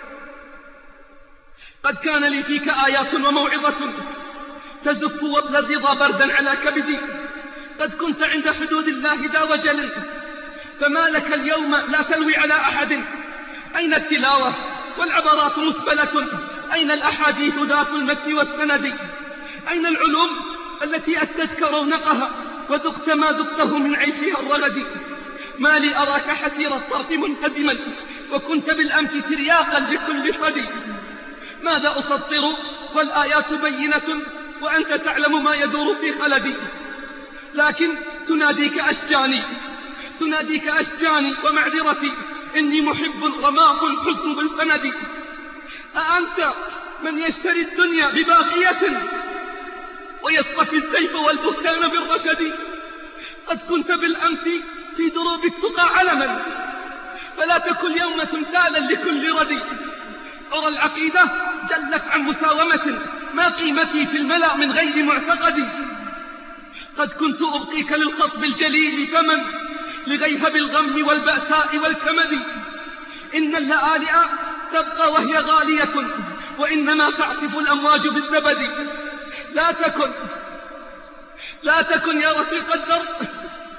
قد كان لي فيك آيات وموعظة تزف وبلغض بردا على كبدي. قد كنت عند حدود الله ذا وجل، فما لك اليوم لا تلوي على أحد. أين التلاوة والعبارات مسبلة؟ أين الأحاديث ذات المتن والسند؟ أين العلوم التي أتتك رونقها وذقت ما ذقته من عيشها الرغد؟ ما لي أراك حسير الطرف منهزما وكنت بالأمس ترياقا بكل صدي. ماذا أسطر والآيات بينة وأنت تعلم ما يدور في خلدي؟ لكن تناديك أشجاني تناديك أشجاني ومعذرتي، إني محب رماه الحزن بالفند. أأنت من يشتري الدنيا بباقية ويصطفي السيف والبهتان بالرشد؟ قد كنت بالأمس في دروب التقى علما، فلا تكن يوم تمثالا لكل ردي. أرى العقيدة جلت عن مساومة، ما قيمتي في الملأ من غير معتقدي. قد كنت أبقيك للخطب الجليل فمن لغيهب الغم والبأساء والكمد. إن اللآلئ تبقى وهي غالية، وإنما تعصف الأمواج بالزبد. لا تكن لا تكن يا رفيق الدرب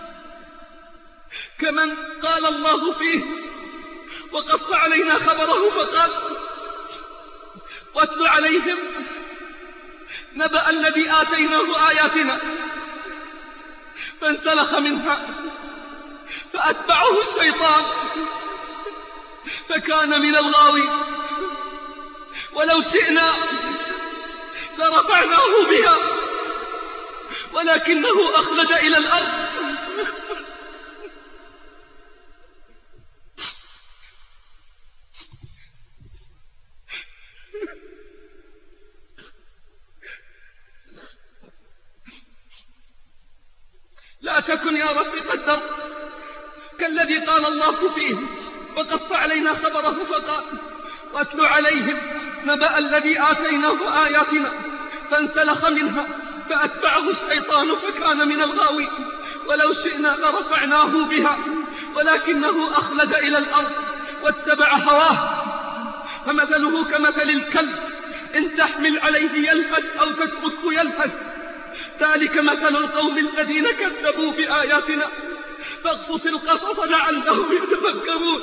كمن قال الله فيه وقص علينا خبره فقال: واتل عليهم نبأ الذي آتيناه آياتنا فانسلخ منها فأتبعه الشيطان فكان من الغاوي. ولو شئنا لرفعناه بها ولكنه أخلد إلى الأرض. لا تكن يا رفيق الدرب كالذي قال الله فيه وقص علينا خبره فقال: واتل عليهم نبأ الذي آتيناه آياتنا فانسلخ منها فأتبعه الشيطان فكان من الغاوي. ولو شئنا لرفعناه بها ولكنه أخلد إلى الأرض واتبع هواه. فمثله كمثل الكلب إن تحمل عليه يلهث أو تتركه يلهث. ذلك مثل القوم الذين كذبوا بآياتنا فاقصص القصص لعلهم يتفكرون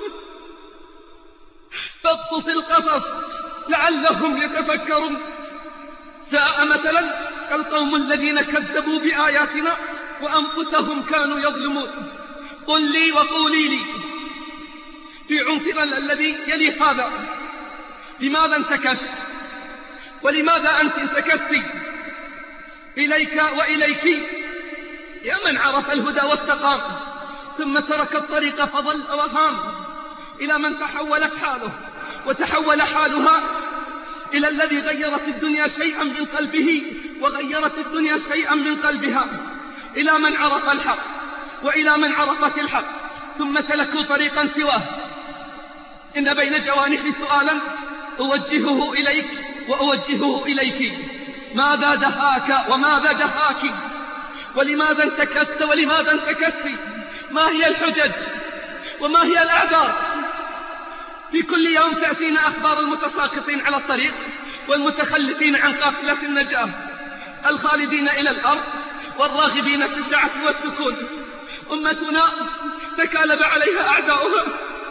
فاقصص القصص لعلهم يتفكرون. ساء مثلا القوم الذين كذبوا بآياتنا وأنفسهم كانوا يظلمون. قل لي وقولي لي في عنصر الذي يلي هذا: لماذا انتكست؟ ولماذا أنت انتكستي؟ إليك وإليك يا من عرف الهدى واستقام ثم ترك الطريق فضل وهام، إلى من تحولت حاله وتحول حالها، إلى الذي غيرت الدنيا شيئا من قلبه وغيرت الدنيا شيئا من قلبها، إلى من عرف الحق وإلى من عرفت الحق ثم سلكوا طريقا سواه. إن بين جوانحي سؤالا أوجهه إليك وأوجهه إليك: ماذا دهاك وماذا دهاك؟ ولماذا انتكست ولماذا انتكست؟ ما هي الحجج وما هي الأعذار؟ في كل يوم تأتينا أخبار المتساقطين على الطريق والمتخلفين عن قافلة النجاة، الخالدين إلى الأرض والراغبين في الدعة والسكون. أمتنا تكالب عليها أعداؤها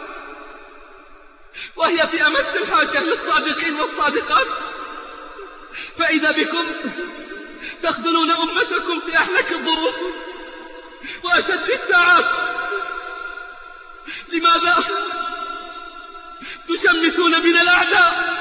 وهي في أمس الحاجة للصادقين والصادقات، فإذا بكم تخذلون أمتكم في أحلك الظروف وأشد الساعات. لماذا تشمتون بنا الأعداء؟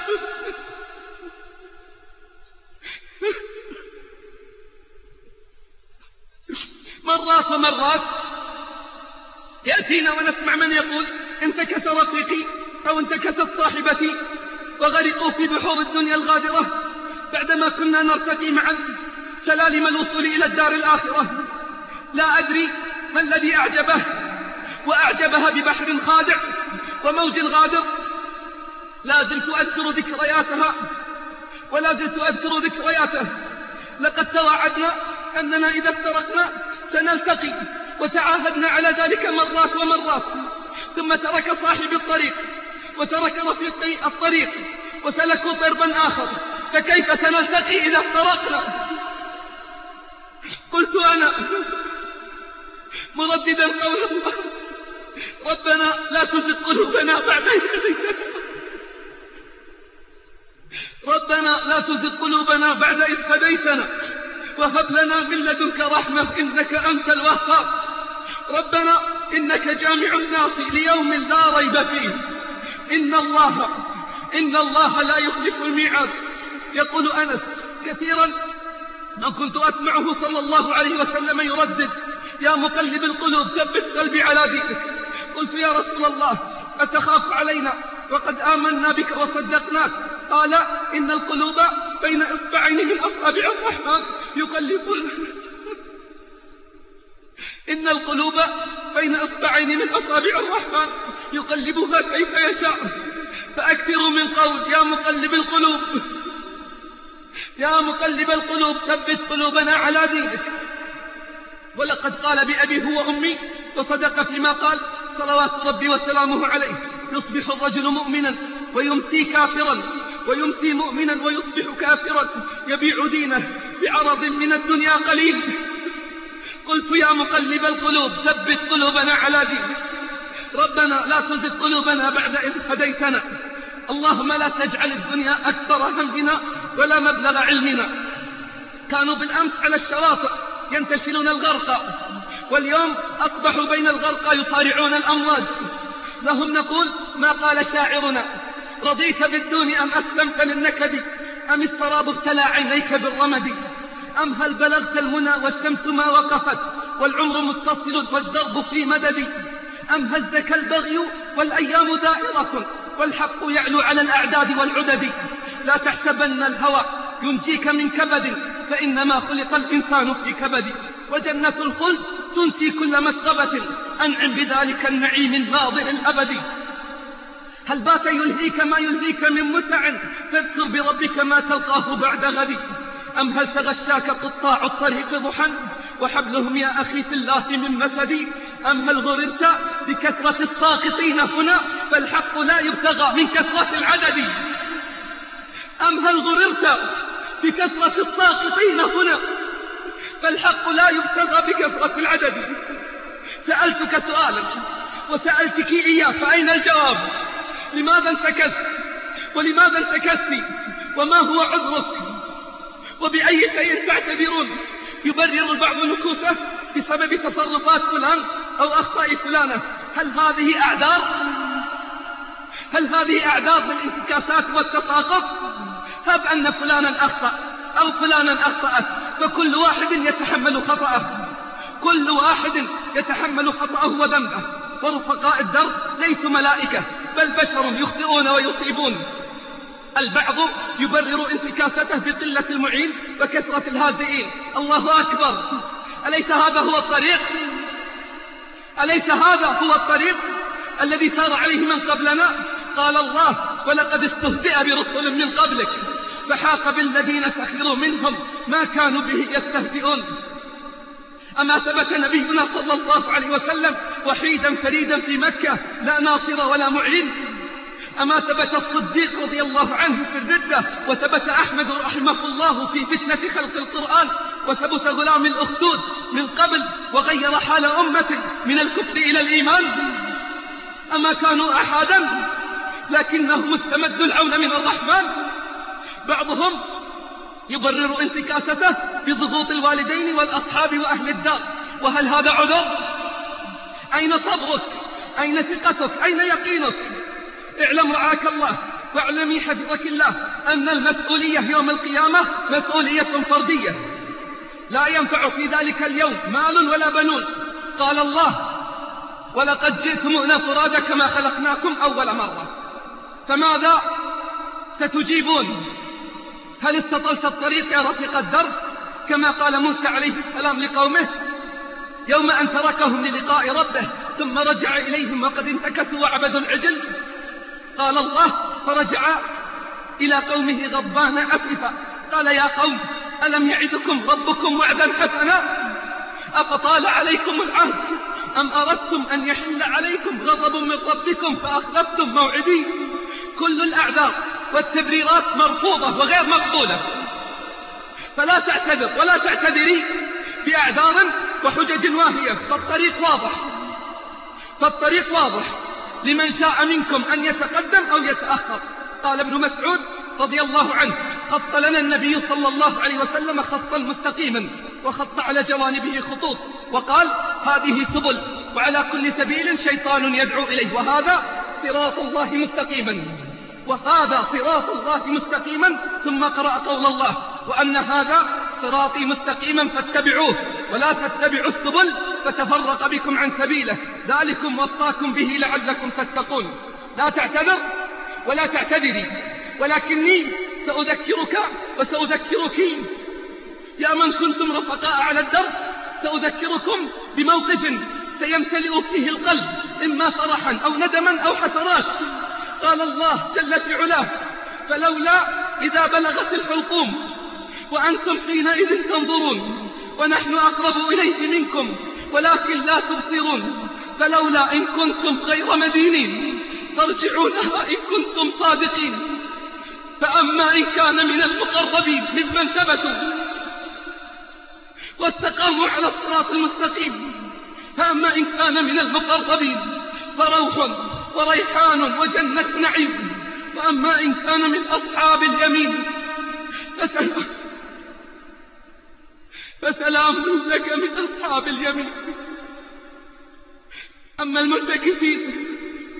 مرات ومرات يأتينا ونسمع من يقول: انتكس رفيقي أو انتكست صاحبتي وغرقوا في بحور الدنيا الغادرة بعدما كنا نرتقي معا سلالم الوصول إلى الدار الآخرة. لا أدري ما الذي أعجبه وأعجبها ببحر خادع وموج غادر. لا زلت أذكر ذكرياتها ولا زلت أذكر ذكرياته. لقد تواعدنا أننا إذا افترقنا سنلتقي، وتعاهدنا على ذلك مرات ومرات، ثم ترك صاحب الطريق وترك رفيقي الطريق وسلكوا طربا آخر، فكيف سنلتقي إذا افترقنا؟ قلت أنا مرددا قول الله: ربنا لا تزغ قلوبنا بعد إذ هديتنا ربنا لا تزغ قلوبنا بعد إذ هديتنا وهب لنا من لدنك رحمة إنك أنت الوهاب. ربنا إنك جامع الناس ليوم لا ريب فيه إن الله إن الله لا يخلف الميعاد. يقول أنس كثيرا ما كنت أسمعه صلى الله عليه وسلم يردد يا مقلب القلوب ثبت قلبي على دينك. قلت يا رسول الله أتخاف علينا وقد آمنا بك وصدقناك؟ قال إن القلوب بين إصبعين من أصابع الرحمن يقلبها إن القلوب بين إصبعين من أصابع الرحمن يقلبها كيف يشاء. فأكثروا من قول يا مقلب القلوب يا مقلب القلوب ثبت قلوبنا على دينك. ولقد قال بأبي هو أمي وصدق فيما قال صلوات ربي وسلامه عليه يصبح الرجل مؤمنا ويمسي كافرا ويمسي مؤمنا ويصبح كافرا يبيع دينه بعرض من الدنيا قليل. قلت يا مقلب القلوب ثبت قلوبنا على دينك. ربنا لا تزغ قلوبنا بعد إذ هديتنا. اللهم لا تجعل الدنيا أكبر همنا ولا مبلغ علمنا. كانوا بالأمس على الشواطئ ينتشلون الغرقى واليوم أصبحوا بين الغرقى يصارعون الأمواج. لهم نقول ما قال شاعرنا رضيت بالدون أم أسلمت للنكد أم السراب ابتلى عينيك بالرمد أم هل بلغت المنى والشمس ما وقفت والعمر متصل والدرب في مدد أم هزك البغي والأيام دائرة والحق يعلو على الأعداد والعدد. لا تحسبن الهوى ينجيك من كبد فإنما خلق الإنسان في كبد. وجنة الخلد تنسي كل مسغبة أنعم بذلك النعيم الماضي الأبدي. هل بات يلهيك ما يلهيك من متع فاذكر بربك ما تلقاه بعد غد أم هل تغشاك قطاع الطريق ضحى وحبلهم يا أخي في الله من مسد أم هل غررت بكثرة الساقطين هنا فالحق لا يبتغى من كثرة العدد أم هل غررت بكثرة الساقطين هنا فالحق لا يبتغى بكثرة العدد. سألتك سؤالا وسألتك إياه فأين الجواب؟ لماذا انتكست ولماذا انتكست وما هو عذرك وبأي شيء تعتبرون؟ يبرر البعض نكوسه بسبب تصرفات فلان أو أخطاء فلانة. هل هذه أعذار؟ هل هذه أعذار بالانتكاسات والتساقط؟ هب أن فلانا أخطأ أو فلانا أخطأت فكل واحد يتحمل خطأه كل واحد يتحمل خطأه وذنبه. ورفقاء الدرب ليسوا ملائكة بل بشر يخطئون ويصيبون. البعض يبرر انتكاسته بقلة المعين وكثرة الهازئين. الله أكبر. أليس هذا هو الطريق؟ أليس هذا هو الطريق الذي سار عليه من قبلنا؟ قال الله ولقد استهزئ برسل من قبلك فحاق بالذين سخروا منهم ما كانوا به يستهزئون. أما ثبت نبينا صلى الله عليه وسلم وحيدا فريدا في مكة لا ناصر ولا معين؟ أما ثبت الصديق رضي الله عنه في الردة وثبت أحمد رحمه الله في فتنة خلق القرآن وثبت غلام الأخدود من قبل وغير حال أمة من الكفر إلى الإيمان؟ أما كانوا أحدا لكنهم استمدوا العون من الرحمن؟ بعضهم يبرر انتكاسته بضغوط الوالدين والأصحاب وأهل الدار. وهل هذا عذر؟ أين صبرك؟ أين ثقتك؟ أين يقينك؟ اعلم رعاك الله واعلمي حفظك الله أن المسؤولية يوم القيامة مسؤولية فردية لا ينفع في ذلك اليوم مال ولا بنون. قال الله ولقد جئتمونا فرادا كما خلقناكم أول مرة. فماذا ستجيبون؟ هل استطلت الطريق يا رفيق الدرب كما قال موسى عليه السلام لقومه يوم أن تركهم للقاء ربه ثم رجع إليهم وقد انتكسوا وعبدوا العجل؟ قال الله فرجع إلى قومه غضبان أسفا قال يا قوم ألم يعدكم ربكم وعدا حسنا أفطال عليكم العهد أم أردتم أن يحل عليكم غضب من ربكم فأخلفتم موعدي؟ كل الأعذار والتبريرات مرفوضة وغير مقبولة. فلا تعتذر ولا تعتذري بأعذار وحجج واهية. فالطريق واضح فالطريق واضح لمن شاء منكم أن يتقدم أو يتأخر. قال ابن مسعود رضي الله عنه خط لنا النبي صلى الله عليه وسلم خطا مستقيما، وخط على جوانبه خطوط وقال: هذه سبل، وعلى كل سبيل شيطان يدعو إليه، وهذا صراط الله مستقيما، وهذا صراط الله مستقيما. ثم قرأ قول الله: وأن هذا صراطي مستقيما فاتبعوه ولا تتبعوا السبل فتفرق بكم عن سبيله، ذلكم وصاكم به لعلكم تتقون. لا تعتذر ولا تعتذري، ولكني سأذكرك وسأذكرك يا من كنتم رفقاء على الدرب، سأذكركم بموقف سيمتلئ فيه القلب إما فرحا أو ندما أو حسرات. قال الله جل في علاه: فلولا إذا بلغت الحلقوم وأنتم حينئذ تنظرون ونحن أقرب إليه منكم ولكن لا تبصرون، فلولا إن كنتم غير مدينين ترجعونها إن كنتم صادقين. فأما إن كان من المقربين ممن ثبتوا واستقاموا على الصراط المستقيم، فأما إن كان من المقربين فروح وريحان وجنة نعيم، وأما إن كان من أصحاب اليمين فسلام, فسلام لك من أصحاب اليمين. أما المنتكسين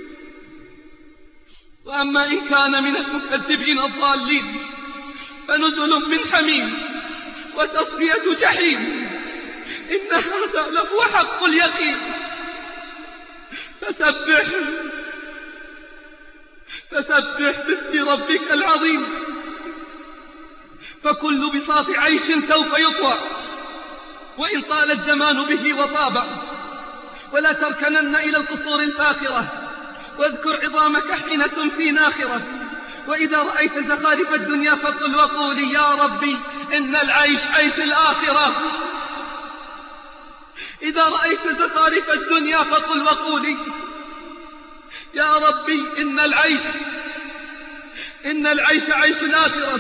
وأما إن كان من المكذبين الضالين فنزل من حميم وتصلية جحيم، إن هذا لهو حق اليقين. فسبح فسبح باسم ربك العظيم، فكل بساط عيش سوف يطوى وإن طال الزمان به وطاب. ولا تركنن إلى القصور الفاخرة واذكر عظامك حين تمسي ناخرة، وإذا رأيت زخارف الدنيا فقل وقولي يا ربي إن العيش عيش الآخرة. إذا رأيت زخارف الدنيا فقل وقولي يا ربي إن العيش إن العيش عيش الآخرة.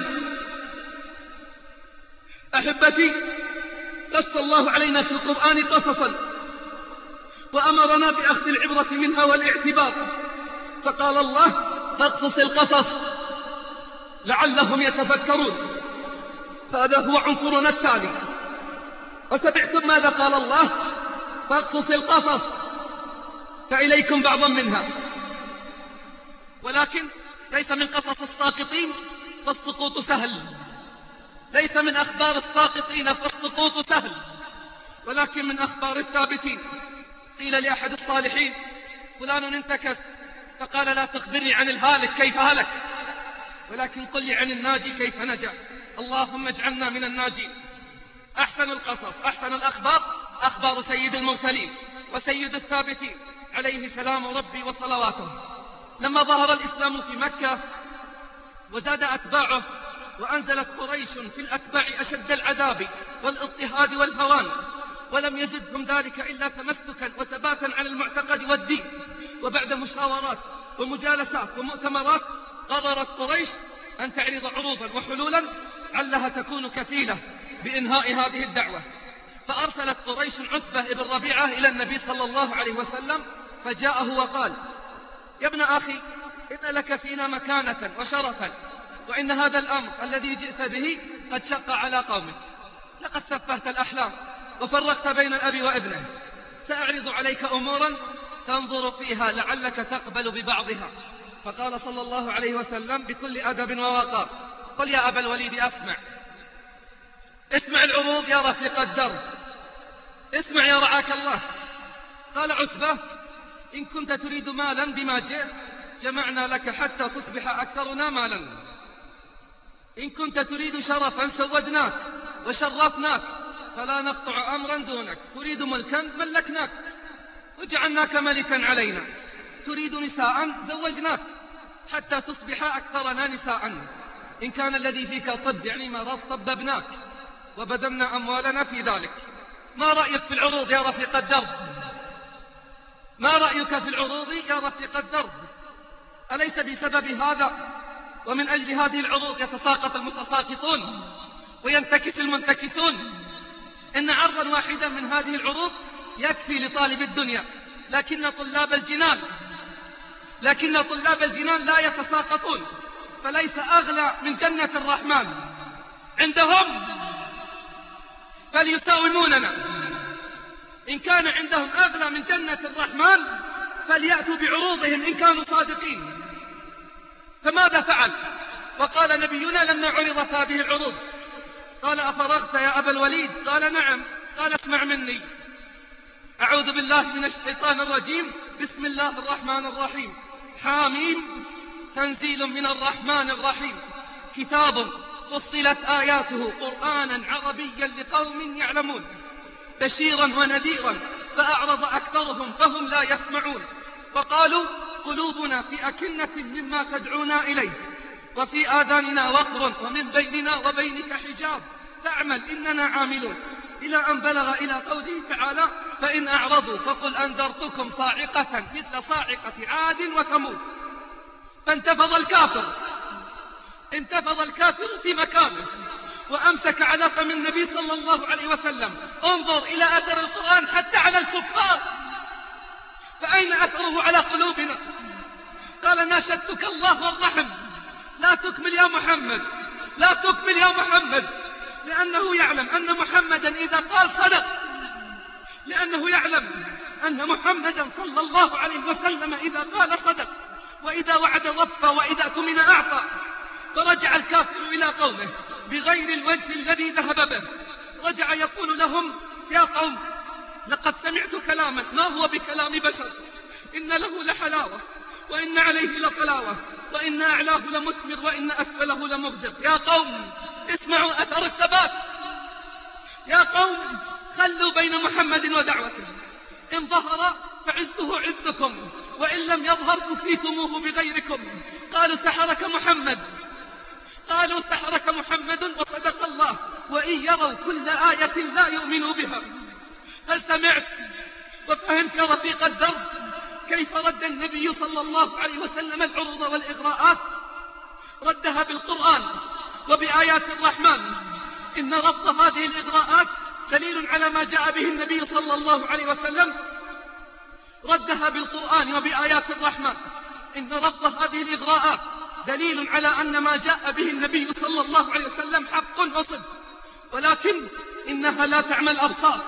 أحبتي، قص الله علينا في القرآن قصصا وأمرنا بأخذ العبرة منها والاعتبار، فقال الله: فاقصص القصص لعلهم يتفكرون. هذا هو عنصرنا التالي. وسمعتم ماذا قال الله؟ فاقصص القصص، فإليكم بعضا منها، ولكن ليس من قصص الساقطين فالسقوط سهل، ليس من أخبار الساقطين فالسقوط سهل، ولكن من أخبار الثابتين. قيل لأحد الصالحين: فلان انتكس، فقال: لا تخبرني عن الهالك كيف هلك، ولكن قل لي عن الناجي كيف نجا. اللهم اجعلنا من الناجين. أحسن القصص، أحسن الأخبار أخبار سيد المرسلين وسيد الثابتين عليه سلام ربي وصلواته. لما ظهر الإسلام في مكة وزاد أتباعه وأنزلت قريش في الأتباع أشد العذاب والاضطهاد والهوان، ولم يزدهم ذلك إلا تمسكا وثباتا على المعتقد والدين، وبعد مشاورات ومجالسات ومؤتمرات قررت قريش أن تعرض عروضا وحلولا علها تكون كفيلة بإنهاء هذه الدعوة. فأرسلت قريش عتبة بن ربيعة إلى النبي صلى الله عليه وسلم، فجاءه وقال: يا ابن أخي، إن لك فينا مكانة وشرفا، وإن هذا الأمر الذي جئت به قد شق على قومك، لقد سفهت الأحلام وفرقت بين الأب وابنه، سأعرض عليك أمورا تنظر فيها لعلك تقبل ببعضها. فقال صلى الله عليه وسلم بكل أدب ووقار: قل يا أبا الوليد أسمع. اسمع العروض يا رفيق الدرب، اسمع يا رعاك الله. قال عتبة: إن كنت تريد مالا بما جئت جمعنا لك حتى تصبح أكثرنا مالا، إن كنت تريد شرفا سودناك وشرفناك فلا نقطع أمرا دونك، تريد ملكا ملكناك وجعلناك ملكا علينا، تريد نساء زوجناك حتى تصبح أكثرنا نساء، إن كان الذي فيك طب يعني مرض طببناك وبذلنا أموالنا في ذلك. ما رأيك في العروض يا رفيق الدرب؟ ما رأيك في العروض يا رفيق الدرب؟ أليس بسبب هذا ومن أجل هذه العروض يتساقط المتساقطون وينتكس المنتكسون؟ إن عرضا واحدا من هذه العروض يكفي لطالب الدنيا، لكن طلاب الجنان لكن طلاب الجنان لا يتساقطون، فليس أغلى من جنة الرحمن عندهم فليساوموننا. إن كان عندهم أغلى من جنة الرحمن فليأتوا بعروضهم إن كانوا صادقين. فماذا فعل؟ وقال نبينا لما عرضت هذه العروض قال أفرغت يا أبا الوليد؟ قال نعم. قال اسمع مني، أعوذ بالله من الشيطان الرجيم، بسم الله الرحمن الرحيم، حاميم، تنزيل من الرحمن الرحيم، كتاب فصلت آياته قرآنا عربيا لقوم يعلمون، بشيرا ونذيرا فأعرض أكثرهم فهم لا يسمعون، وقالوا قلوبنا في أكنة مما تدعونا إليه وفي آذاننا وقر ومن بيننا وبينك حجاب فاعمل إننا عاملون، إلى أن بلغ إلى قوله تعالى فإن أعرضوا فقل أنذرتكم صاعقة مثل صاعقة عاد وثمود. فانتفض الكافر انتفض الكافر في مكانه وأمسك على فم النبي صلى الله عليه وسلم. انظر إلى أثر القرآن حتى على الكفار، فأين أثره على قلوبنا؟ قال ناشدتك الله والرحم لا تكمل يا محمد، لا تكمل يا محمد، لأنه يعلم أن محمدا إذا قال صدق، لأنه يعلم أن محمدا صلى الله عليه وسلم إذا قال صدق، وإذا وعد وفى وإذا اؤتمن أعطى. فرجع الكافر إلى قومه بغير الوجه الذي ذهب به، رجع يقول لهم يا قوم لقد سمعت كلاما ما هو بكلام بشر، إن له لحلاوة وإن عليه لطلاوة وإن أعلاه لمثمر وإن أسفله لمغدق. يا قوم اسمعوا أثر الثبات، يا قوم خلوا بين محمد ودعوته، إن ظهر فعزه عزكم وإن لم يظهر كفيتموه بغيركم. قالوا سحرك محمد، قالوا سحرك محمد وصدق الله، وإن يروا كل آية لا يؤمنوا بها. هل سمعت وفهمت يا رفيق الدرب كيف رد النبي صلى الله عليه وسلم العروض والإغراءات؟ ردها بالقرآن وبآيات الرحمن. إن رفض هذه الإغراءات دليل على ما جاء به النبي صلى الله عليه وسلم، ردها بالقرآن وبآيات الرحمن. إن رفض هذه الإغراءات دليل على أن ما جاء به النبي صلى الله عليه وسلم حق وصدق، ولكن إنها لا تعمى الأبصار،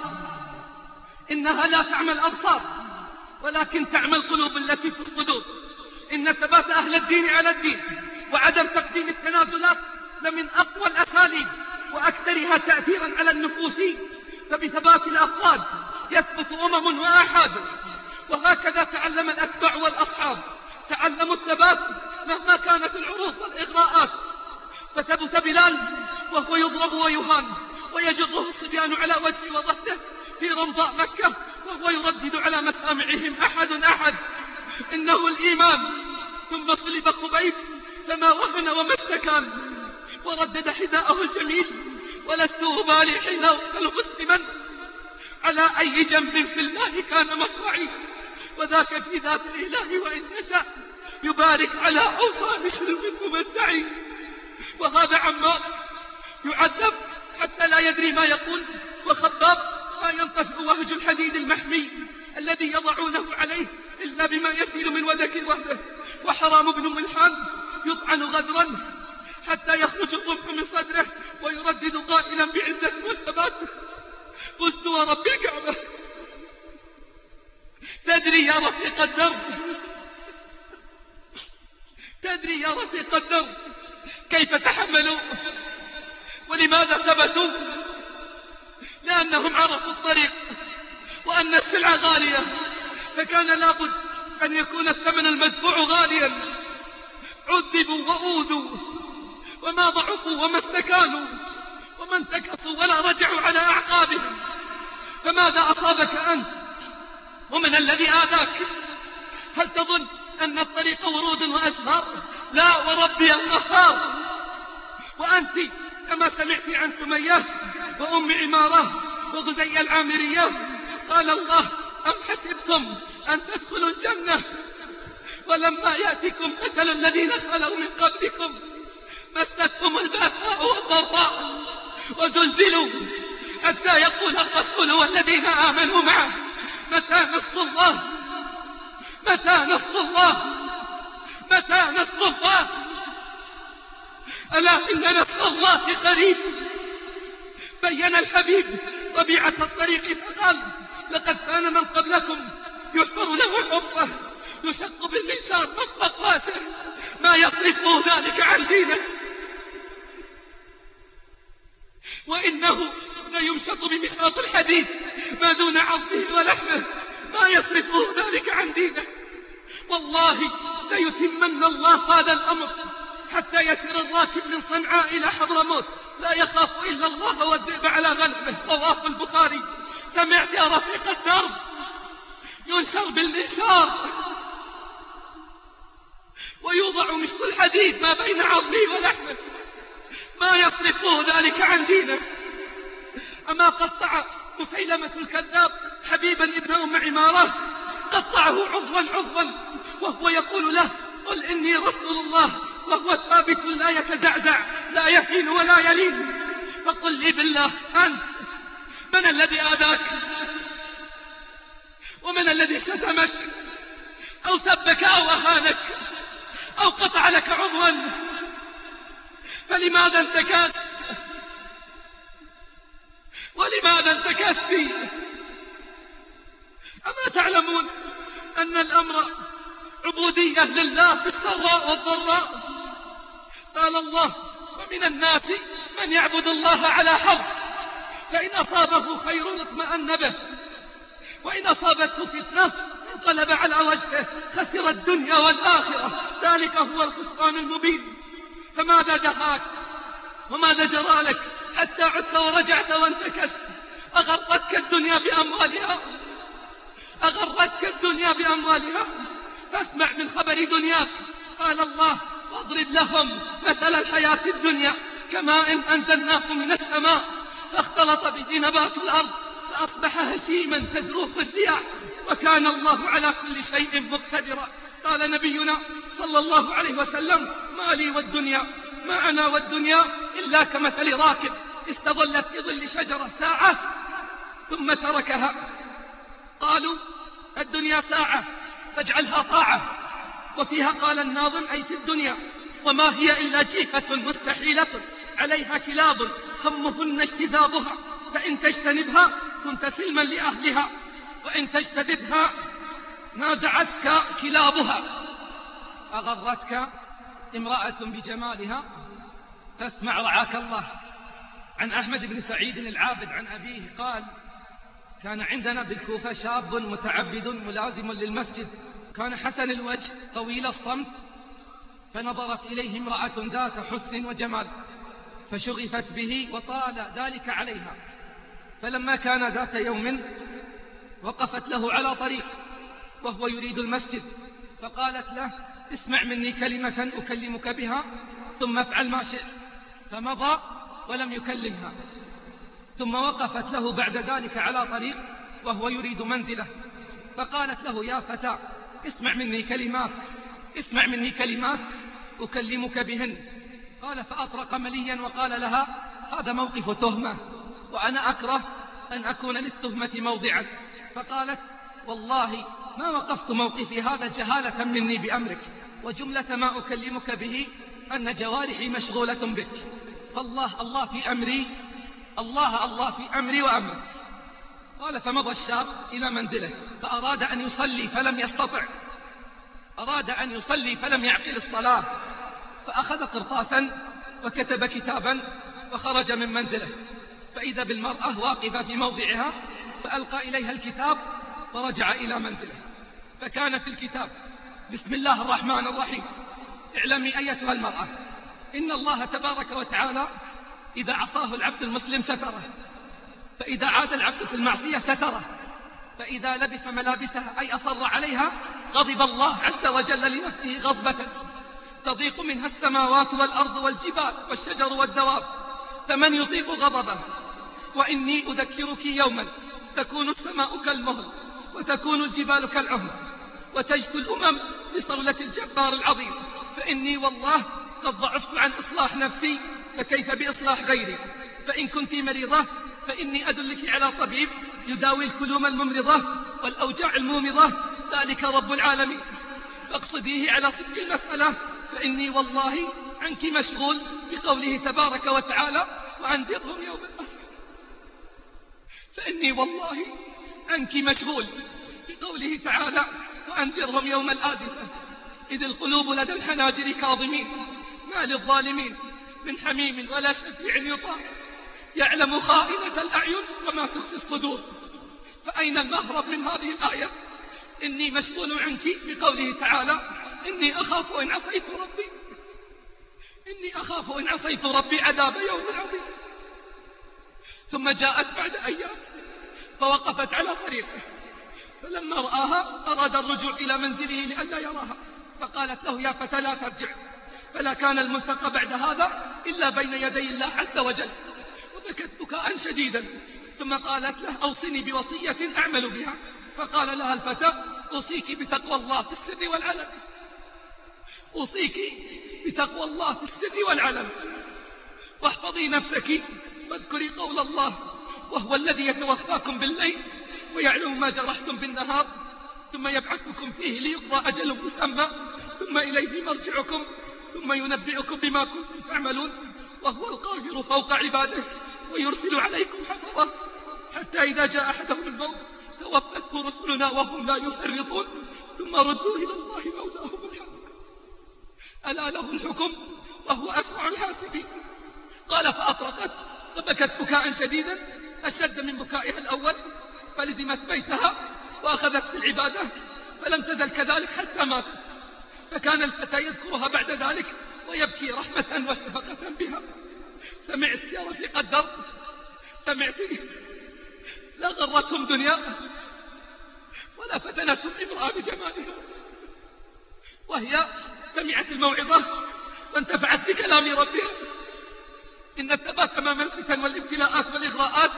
إنها لا تعمى الأبصار ولكن تعمى القلوب التي في الصدور. إن ثبات أهل الدين على الدين وعدم تقديم التنازلات لمن أقوى الأساليب وأكثرها تأثيرا على النفوس، فبثبات الأفراد يثبت أمم وآحاد. وهكذا تعلم الأتباع والأصحاب، تعلموا الثبات مهما كانت العروض والإغراءات. فثبت بلال وهو يضرب ويهان ويجره الصبيان على وجهه وظهره في رمضاء مكة وهو يردد على مسامعهم أحد أحد إنه الإيمان. ثم صلب خبيب فما وهن وما استكان وردد حذاءه الجميل ولست أبالي حين أقتل مسلما على أي جنب في الله كان مصرعي، وذاك في ذات الإله وإن نشاء يبارك على أوصال شرب ممتعي. وهذا عمار يعذب حتى لا يدري ما يقول، وخباب ما ينطفئ وهج الحديد المحمي الذي يضعونه عليه إلا بما يسيل من ودك ظهره. وحرام بن ملحان يطعن غدرا حتى يخرج الرمح من صدره ويردد قائلا بعزة والثبات فزت ورب الكعبة. تدري يا رفيق الدرب، تدري يا رفيق الدرب كيف تحملوا ولماذا ثبتوا؟ لأنهم عرفوا الطريق وأن السلعة غالية، فكان لابد أن يكون الثمن المدفوع غاليا. عذبوا وأوذوا وما ضعفوا وما استكانوا وما انتكسوا ولا رجعوا على أعقابهم. فماذا أصابك أنت ومن الذي آذاك؟ هل تظن أن الطريق ورود وأزهار؟ لا وربي القهار. وأنت كما سمعت عن سمية وأم عمارة وغزي العامرية قال الله أم حسبتم أن تدخلوا الجنة ولما يأتكم مثل الذين خلوا من قبلكم مستهم البأساء والضراء وزلزلوا حتى يقول الرسول والذين آمنوا معه متى نصر الله، متى نصر الله، متى نصر الله. ألا إن نصر الله قريب. بين الحبيب طبيعة الطريق فقال لقد كان من قبلكم يحفر له حفرة يشق بالمنشار فوق أقواسه ما يصرفه ذلك عن دينه، وإنه ليمشط بمشاط الحديد ما دون عظمه ولحمه ما يصرفه ذلك عن دينه. والله ليتمن الله هذا الأمر حتى يسير الراكب من صنعاء إلى حضرموت لا يخاف إلا الله والذئب على غنمه. رواه البخاري. سمعت يا رفيق الدرب ينشر بالمنشار ويوضع مشط الحديد ما بين عظمه ولحمه ما يصرفه ذلك عن دينه. أما قطع مسيلمة الكذاب حبيبا ابن أم عمارة قطعه عضوا عضوا وهو يقول له قل إني رسول الله وهو ثابت لا يتزعزع لا يهين ولا يلين. فقل لي بالله أنت من الذي آذاك ومن الذي شتمك أو سبك أو أهانك أو قطع لك عضوا؟ فلماذا انتكست ولماذا انتكست؟ أما تعلمون أن الأمر عبودية لله بالسراء والضراء؟ قال الله ومن الناس من يعبد الله على حرف فإن أصابه خير اطمأن به وإن أصابته فتنة انقلب على وجهه خسر الدنيا والآخرة ذلك هو الخسران المبين. فماذا دهاك وماذا جرى لك حتى عدت ورجعت وانتكست؟ أغرتك الدنيا بأموالها أغرتك الدنيا بأموالها فاسمع من خبر دنياك. قال الله واضرب لهم مثل الحياة الدنيا كماء إن أنزلناه من السماء فاختلط به نبات الأرض فأصبح هشيما تذروه الرياح وكان الله على كل شيء مقتدرا. قال نبينا صلى الله عليه وسلم ما لي والدنيا ما أنا والدنيا إلا كمثل راكب استظل في ظل شجرة ساعة ثم تركها. قالوا الدنيا ساعة فاجعلها طاعة. وفيها قال الناظم أي في الدنيا وما هي إلا جيفة مستحيلة عليها كلاب همهن اجتذابها فإن تجتنبها كنت سلما لأهلها وإن تجتذبها نازعتك كلابها. أغرتك امرأة بجمالها فاسمع رعاك الله. عن أحمد بن سعيد العابد عن أبيه قال كان عندنا بالكوفة شاب متعبد ملازم للمسجد كان حسن الوجه طويل الصمت فنظرت إليه امرأة ذات حسن وجمال فشغفت به وطال ذلك عليها. فلما كان ذات يوم وقفت له على طريق وهو يريد المسجد فقالت له اسمع مني كلمة أكلمك بها ثم افعل ما شئت. فمضى ولم يكلمها. ثم وقفت له بعد ذلك على طريق وهو يريد منزله فقالت له يا فتى اسمع مني كلمات اسمع مني كلمات أكلمك بهن. قال فأطرق مليا وقال لها هذا موقف تهمة وأنا أكره أن أكون للتهمة موضعا. فقالت والله ما وقفت موقفي هذا جهالة مني بأمرك وجملة ما أكلمك به أن جوارحي مشغولة بك فالله الله في أمري الله الله في أمري وأمرك. قال فمضى الشاب إلى منزله فأراد أن يصلي فلم يستطع أراد أن يصلي فلم يعقل الصلاة فأخذ قرطاسا وكتب كتابا وخرج من منزله فإذا بالمرأة واقفة في موضعها فألقى إليها الكتاب ورجع إلى منزله. فكان في الكتاب بسم الله الرحمن الرحيم اعلمي أيتها المرأة إن الله تبارك وتعالى إذا عصاه العبد المسلم ستره فإذا عاد العبد في المعصية ستره فإذا لبس ملابسها أي أصر عليها غضب الله عز وجل لنفسه غضبة تضيق منها السماوات والأرض والجبال والشجر والدواب فمن يطيق غضبه. وإني أذكرك يوما تكون السماء كالمهل وتكون الجبال كالعهن وتجت الأمم بصولة الجبار العظيم فإني والله قد ضعفت عن إصلاح نفسي فكيف بإصلاح غيري. فإن كنت مريضة فإني أدلك على طبيب يداوي الكلوم الممرضة والأوجاع المومضة ذلك رب العالمين فاقصديه على صدق المسألة فإني والله عنك مشغول بقوله تبارك وتعالى وأنذرهم يوم الأسر، فإني والله عنك مشغول بقوله تعالى وأنذرهم يوم الآزفة إذ القلوب لدى الحناجر كاظمين ما للظالمين من حميم ولا شفيع يطاع يعلم خائنة الأعين وما تخفي الصدور. فأين المهرب من هذه الآية؟ إني مشغول عنك بقوله تعالى إني أخاف إن عصيت ربي إني أخاف إن عصيت ربي عذاب يوم عظيم. ثم جاءت بعد أيام فوقفت على طريقه، فلما رآها أراد الرجوع إلى منزله لئلا يراها، فقالت له يا فتى لا ترجع، فلا كان الملتقى بعد هذا إلا بين يدي الله عز وجل. وبكت بكاء شديدا، ثم قالت له أوصني بوصية أعمل بها. فقال لها الفتى أوصيك بتقوى الله في السر والعلن أوصيك بتقوى الله في السر والعلن واحفظي نفسك واذكري قول الله وهو الذي يتوفاكم بالليل ويعلم ما جرحتم بالنهار ثم يبعثكم فيه ليقضى أجل مسمى ثم إليه مرجعكم ثم ينبئكم بما كنتم تعملون وهو القاهر فوق عباده ويرسل عليكم حفظه حتى إذا جاء أحدهم الموت توفته رسلنا وهم لا يفرطون ثم ردوا إلى الله مولاهم الحق ألا له الحكم وهو أسرع الحاسبين. قال فأطرقت فبكت بكاء شديدا أشد من بكائها الأول، فلزمت بيتها وأخذت في العبادة فلم تزل كذلك حتى ماتت. فكان الفتى يذكرها بعد ذلك ويبكي رحمة وشفقة بها. سمعت يا رفيق الدرب، سمعت لا غرتهم دنيا ولا فتنتهم امرأة بجمالها، وهي سمعت الموعظة وانتفعت بكلام ربها. إن الثبات أمام الفتن والابتلاءات والإغراءات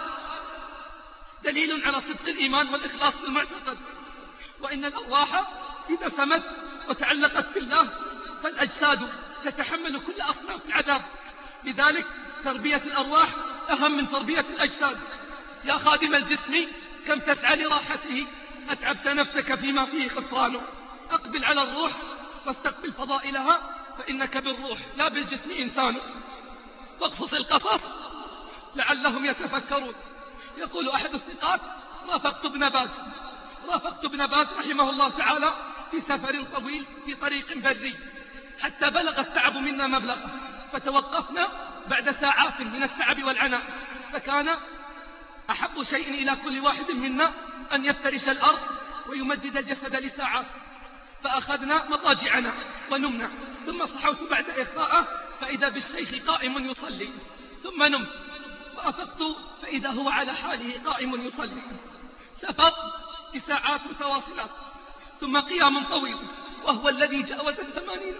دليل على صدق الإيمان والإخلاص في المعتقد، وإن الأرواح إذا سمت وتعلقت بالله فالأجساد تتحمل كل أصناف العذاب. لذلك تربية الأرواح أهم من تربية الأجساد. يا خادم الجسم كم تسعى لراحته أتعبت نفسك فيما فيه خسرانه. أقبل على الروح واستقبل فضائلها فإنك بالروح لا بالجسم إنسان. واقصص القصص لعلهم يتفكرون. يقول أحد الثقات رافقت ابن باز رافقت ابن باز رحمه الله تعالى في سفر طويل في طريق بري حتى بلغ التعب منا مبلغه، فتوقفنا بعد ساعات من التعب والعناء، فكان أحب شيء إلى كل واحد منا أن يفترش الأرض ويمدد الجسد لساعات. فأخذنا مضاجعنا ونمنا، ثم صحوت بعد إخطاءه فإذا بالشيخ قائم يصلي، ثم نمت وأفقت فإذا هو على حاله قائم يصلي. سفر بساعات متواصلات ثم قيام طويل وهو الذي جاوز الثمانين.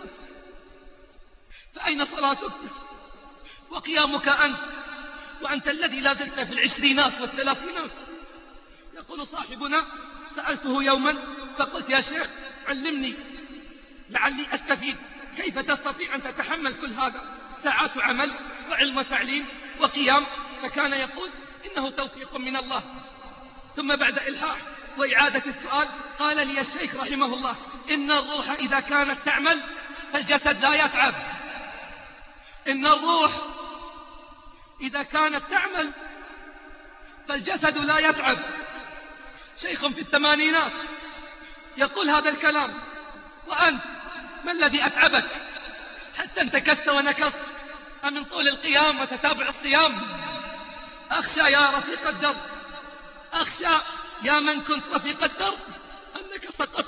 فأين صلاتك وقيامك أنت وأنت الذي لا زلت في العشرينات والثلاثينات؟ يقول صاحبنا سألته يوما فقلت يا شيخ علمني لعلي أستفيد، كيف تستطيع أن تتحمل كل هذا؟ ساعات عمل وعلم وتعليم وقيام. فكان يقول إنه توفيق من الله. ثم بعد إلحاح وإعادة السؤال قال لي الشيخ رحمه الله إن الروح إذا كانت تعمل فالجسد لا يتعب. إن الروح إذا كانت تعمل فالجسد لا يتعب. شيخ في الثمانينات يقول هذا الكلام، وأنت ما الذي أتعبك حتى انتكست ونكست؟ أمن طول القيام وتتابع الصيام؟ أخشى يا رفيق الدرب، أخشى يا من كنت رفيق الدرب أنك سقطت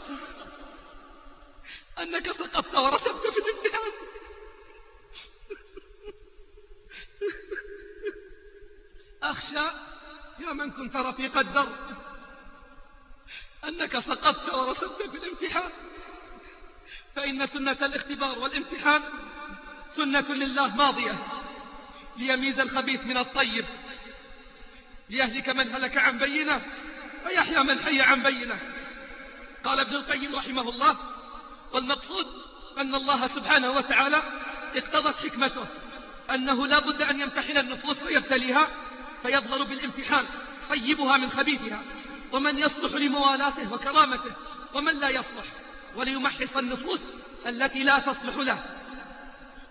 أنك سقطت ورسبت في الامتحان. أخشى يا من كنت رفيق الدرب أنك سقطت ورسبت في الامتحان. فإن سنة الاختبار والامتحان سنة لله ماضية ليميز الخبيث من الطيب، ليهلك من هلك عن بينه ويحيى من حي عن بينه. قال ابن القيم رحمه الله والمقصود أن الله سبحانه وتعالى اقتضت حكمته أنه لا بد أن يمتحن النفوس ويبتليها فيظهر بالامتحان طيبها من خبيثها، ومن يصلح لموالاته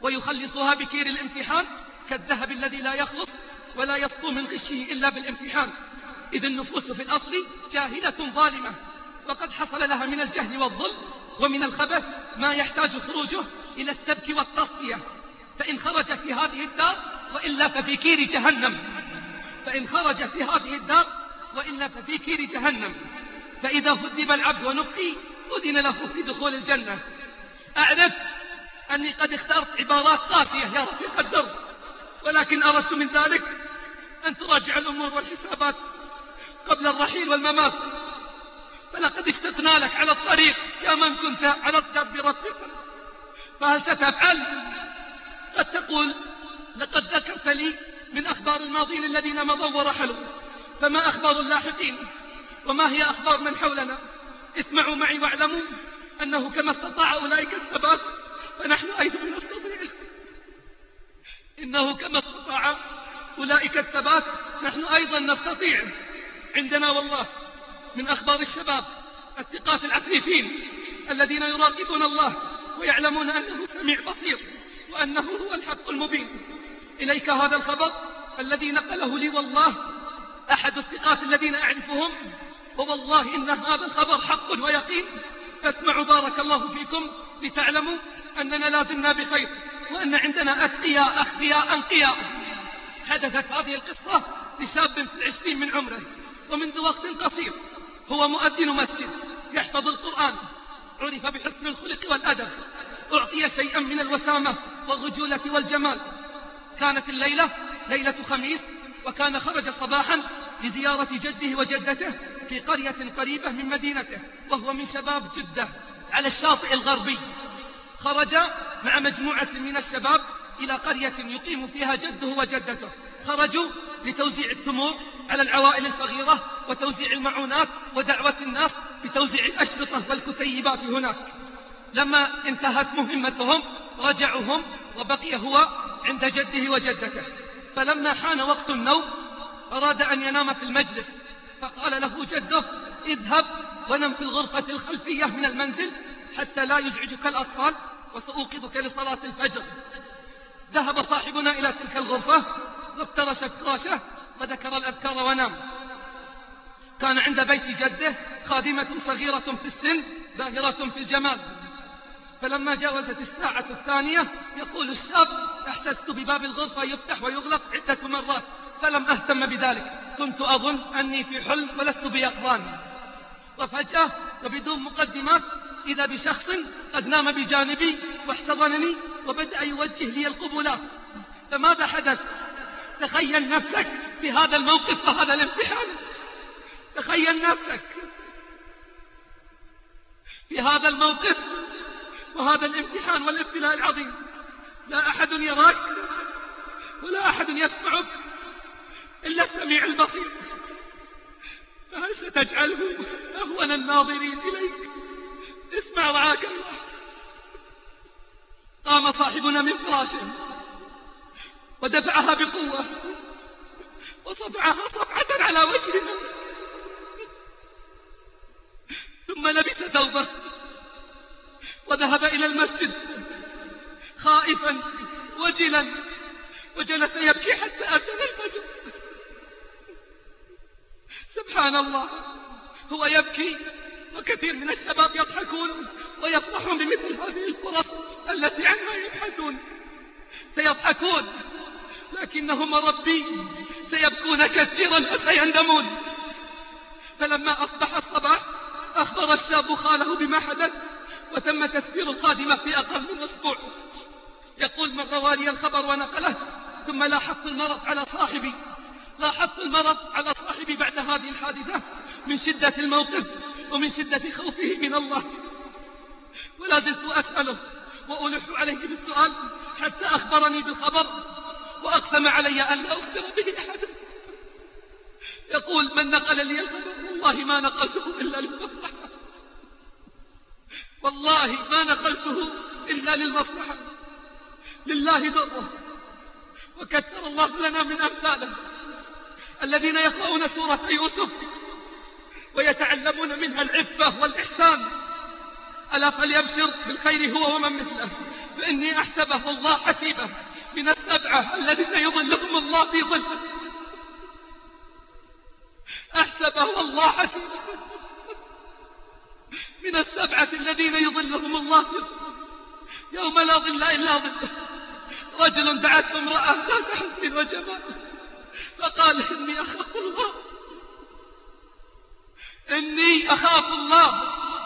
ويخلصها بكير الامتحان كالذهب الذي لا يخلص ولا يصفو من غشه إلا بالامتحان. إذ النفوس في الأصل جاهلة ظالمة، وقد حصل لها من الجهل والظلم ومن الخبث ما يحتاج خروجه إلى السبك والتصفية، فإن خرج في هذه الدار وإلا ففي كير جهنم، فإن خرج في هذه الدار وإلا ففي كير جهنم. فإذا هذب العبد ونقي أذن له في دخول الجنة. أعرف أني قد اخترت عبارات قاسية يا رفيق الدرب، ولكن أردت من ذلك أن تراجع الأمور والحسابات قبل الرحيل والممات. فلقد اشتقنا لك على الطريق يا من كنت على الدرب رفيقا، فهل ستفعل؟ قد تقول لقد ذكرت لي من أخبار الماضين الذين مضوا ورحلوا، فما أخبار اللاحقين؟ وما هي أخبار من حولنا؟ اسمعوا معي واعلموا أنه كما استطاع أولئك الثبات فنحن أيضا نستطيع. إنه كما استطاع أولئك الثبات نحن أيضا نستطيع. عندنا والله من أخبار الشباب الثقات العفيفين الذين يراقبون الله ويعلمون أنه سميع بصير وأنه هو الحق المبين. إليك هذا الخبر الذي نقله لي والله أحد الثقات الذين أعرفهم، ووالله إن هذا الخبر حق ويقين. فاسمعوا بارك الله فيكم لتعلموا أننا لا زلنا بخير، وأن عندنا أتقياء أخفياء أنقياء. حدثت هذه القصة لشاب في العشرين من عمره، ومنذ وقت قصير هو مؤذن مسجد يحفظ القرآن، عرف بحسن الخلق والأدب، أعطي شيئا من الوسامة والرجولة والجمال. كانت الليلة ليلة خميس، وكان خرج صباحا لزيارة جده وجدته في قرية قريبة من مدينته، وهو من شباب جدة على الشاطئ الغربي. خرج مع مجموعة من الشباب إلى قرية يقيم فيها جده وجدته. خرجوا لتوزيع التمور على العوائل الفقيرة وتوزيع المعونات ودعوة الناس بتوزيع الأشرطة والكتيبات هناك. لما انتهت مهمتهم رجعوا هم، وبقي هو عند جده وجدته. فلما حان وقت النوم أراد أن ينام في المجلس، فقال له جده: اذهب ونم في الغرفة الخلفية من المنزل حتى لا يزعجك الأطفال، وسأوقظك لصلاة الفجر. ذهب صاحبنا إلى تلك الغرفة وافترش فراشه وذكر الأذكار ونام. كان عند بيت جده خادمة صغيرة في السن باهرة في الجمال. فلما جاوزت الساعة الثانية يقول الشاب: أحسست بباب الغرفة يفتح ويغلق عدة مرات فلم أهتم بذلك، كنت أظن أني في حلم ولست بيقظان. وفجأة وبدون مقدمات إذا بشخص قد نام بجانبي واحتضنني وبدأ يوجه لي القبلات. فماذا حدث؟ تخيل نفسك في هذا الموقف وهذا الامتحان. تخيل نفسك في هذا الموقف وهذا الامتحان والابتلاء العظيم. لا أحد يراك ولا أحد يسمعك إلا السميع البصير. فهل ستجعله أهون الناظرين إليك؟ اسمع رعاك الله. قام صاحبنا من فراشه ودفعها بقوة وصفعها صفعة على وجهنا، ثم لبس ثوبه وذهب إلى المسجد خائفا وجلا، وجلس يبكي حتى أذن الفجر. سبحان الله، هو يبكي وكثير من الشباب يضحكون ويفرحون بمثل هذه الفرص التي عنها يبحثون. سيضحكون لكنهم ربي سيبكون كثيرا وسيندمون. فلما أصبح الصباح أخبر الشاب خاله بما حدث، وتم تسفير الخادمة في أقل من أسبوع. يقول: من روالي الخبر ونقله، ثم لاحظت المرض على صاحبي لاحظت المرض على صاحبي بعد هذه الحادثة من شدة الموقف ومن شدة خوفه من الله، ولا زلت أسأله وألح عليه بالسؤال حتى أخبرني بالخبر، وأقسم علي أن لا أخبر به أحد. يقول: من نقل لي الخبر والله ما نقلته إلا للمصلحة، والله ما نقلته إلا للمصلحة، لله ضره. وكثر الله لنا من أمثاله الذين يقرؤون سورة يوسف ويتعلمون منها العفة والإحسان. ألا فليبشر بالخير هو ومن مثله فإني أحسبه الله حسيبه من السبعة الذين يظلهم الله في ظله. أحسبه الله حسيبه من السبعة الذين يظلهم الله في ظله يوم لا ظل إلا ظله. رجل دعته امرأة ذات حسن وجمال فقال إني أخاف الله، إني أخاف الله،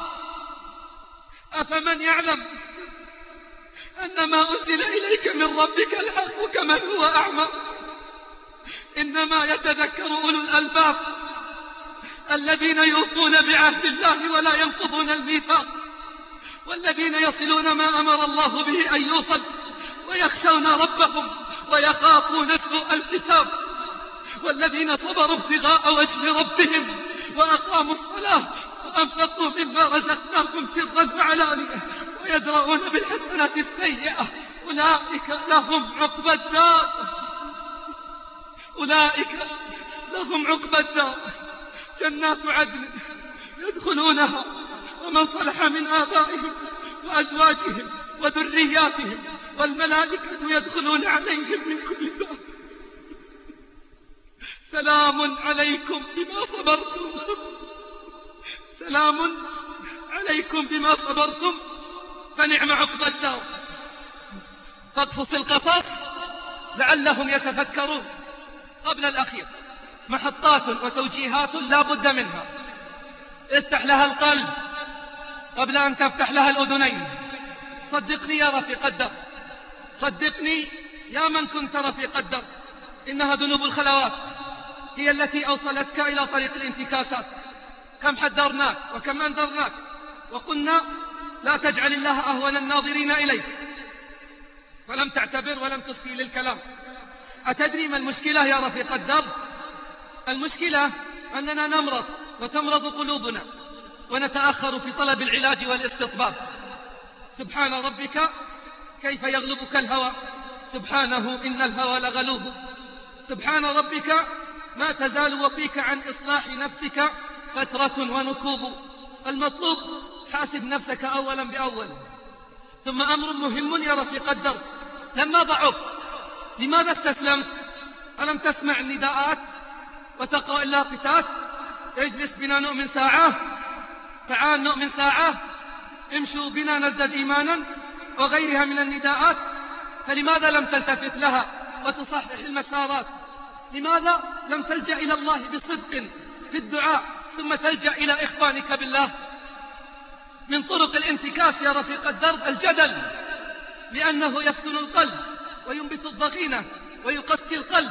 أفمن يعلم أن ما أنزل إليك من ربك الحق كمن هو أعمى. إنما يتذكر أولو الألباب الذين يوفون بعهد الله ولا ينقضون الميثاق، والذين يصلون ما أمر الله به أن يوصل، ويخشون ربهم ويخافون سوء الحساب، والذين صبروا ابتغاء وجه ربهم وأقاموا الصلاة وأنفقوا مما رزقناهم سرا وعلانية ويدرؤون بالحسنة السيئة أولئك لهم عقبى الدار، أولئك لهم عقبى الدار جنات عدن يدخلونها ومن صلح من آبائهم وأزواجهم وذرياتهم والملائكة يدخلون عليهم من كل باب. سلام عليكم بما صبرتم، سلام عليكم بما صبرتم فنعم عقبى الدار. فاقصص القصص لعلهم يتفكرون. قبل الأخير محطات وتوجيهات لا بد منها. افتح لها القلب قبل أن تفتح لها الأذنين. صدقني يا رفيق الدرب، صدقني يا من كنت رفيق الدرب، إنها ذنوب الخلوات هي التي أوصلتك إلى طريق الانتكاسات. كم حذرناك وكم أنذرناك وقلنا لا تجعل الله أهون الناظرين إليك، فلم تعتبر ولم تصغي للكلام. أتدري ما المشكلة يا رفيق الدرب؟ المشكلة أننا نمرض وتمرض قلوبنا ونتأخر في طلب العلاج والاستطباب. سبحان ربك كيف يغلبك الهوى، سبحانه إن الهوى لغلوب. سبحان ربك ما تزال وفيك عن إصلاح نفسك فترة ونكوب. المطلوب حاسب نفسك أولا بأول. ثم أمر مهم يا رفيق الدرب، لما ضعفت لماذا استسلمت؟ ألم تسمع النداءات وتقرأ اللافتات؟ اجلس بنا نؤمن ساعة، تعال نؤمن ساعة، امشوا بنا نزدد إيمانا، وغيرها من النداءات. فلماذا لم تلتفت لها وتصحح المسارات؟ لماذا لم تلجأ إلى الله بصدق في الدعاء ثم تلجأ إلى إخوانك بالله؟ من طرق الانتكاس يا رفيق الدرب الجدل، لأنه يفتن القلب وينبت الضغينة ويقسي القلب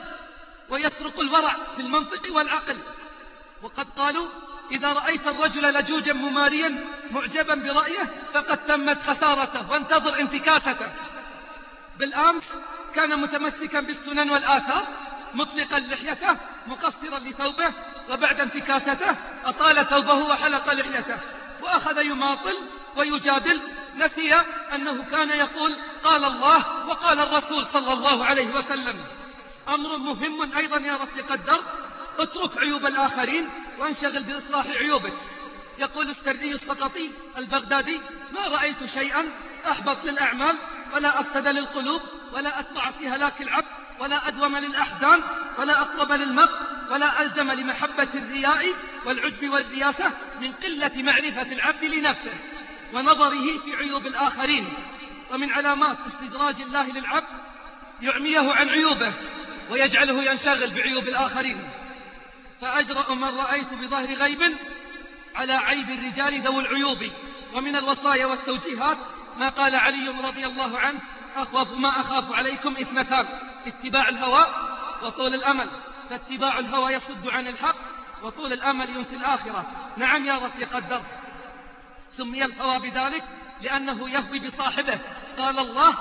ويسرق الورع في المنطق والعقل. وقد قالوا إذا رأيت الرجل لجوجا مماريا معجبا برأيه فقد تمت خسارته وانتظر انتكاسته. بالأمس كان متمسكا بالسنن والآثار مطلقا لحيته مقصرا لثوبه، وبعد انتكاسته أطال ثوبه وحلق لحيته وأخذ يماطل ويجادل، نسي أنه كان يقول قال الله وقال الرسول صلى الله عليه وسلم. أمر مهم أيضا يا رفيق الدرب، اترك عيوب الآخرين وانشغل بإصلاح عيوبك. يقول السردي السقطي البغدادي ما رأيت شيئا أحبط للأعمال ولا أفسد للقلوب ولا أسرع في هلاك العبد ولا أدوم للأحزان ولا أقرب للمقت ولا ألزم لمحبة الرياء والعجب والرياسة من قلة معرفة العبد لنفسه ونظره في عيوب الآخرين. ومن علامات استدراج الله للعبد يعميه عن عيوبه ويجعله ينشغل بعيوب الآخرين. فأجرأ من رأيت بظهر غيب على عيب الرجال ذوي العيوب. ومن الوصايا والتوجيهات ما قال علي رضي الله عنه أخوف ما أخاف عليكم اثنتان، اتباع الهوى وطول الأمل. فاتباع الهوى يصد عن الحق وطول الأمل ينسي الآخرة. نعم يا رفيق الدرب، سمي الهوى بذلك لأنه يهوي بصاحبه. قال الله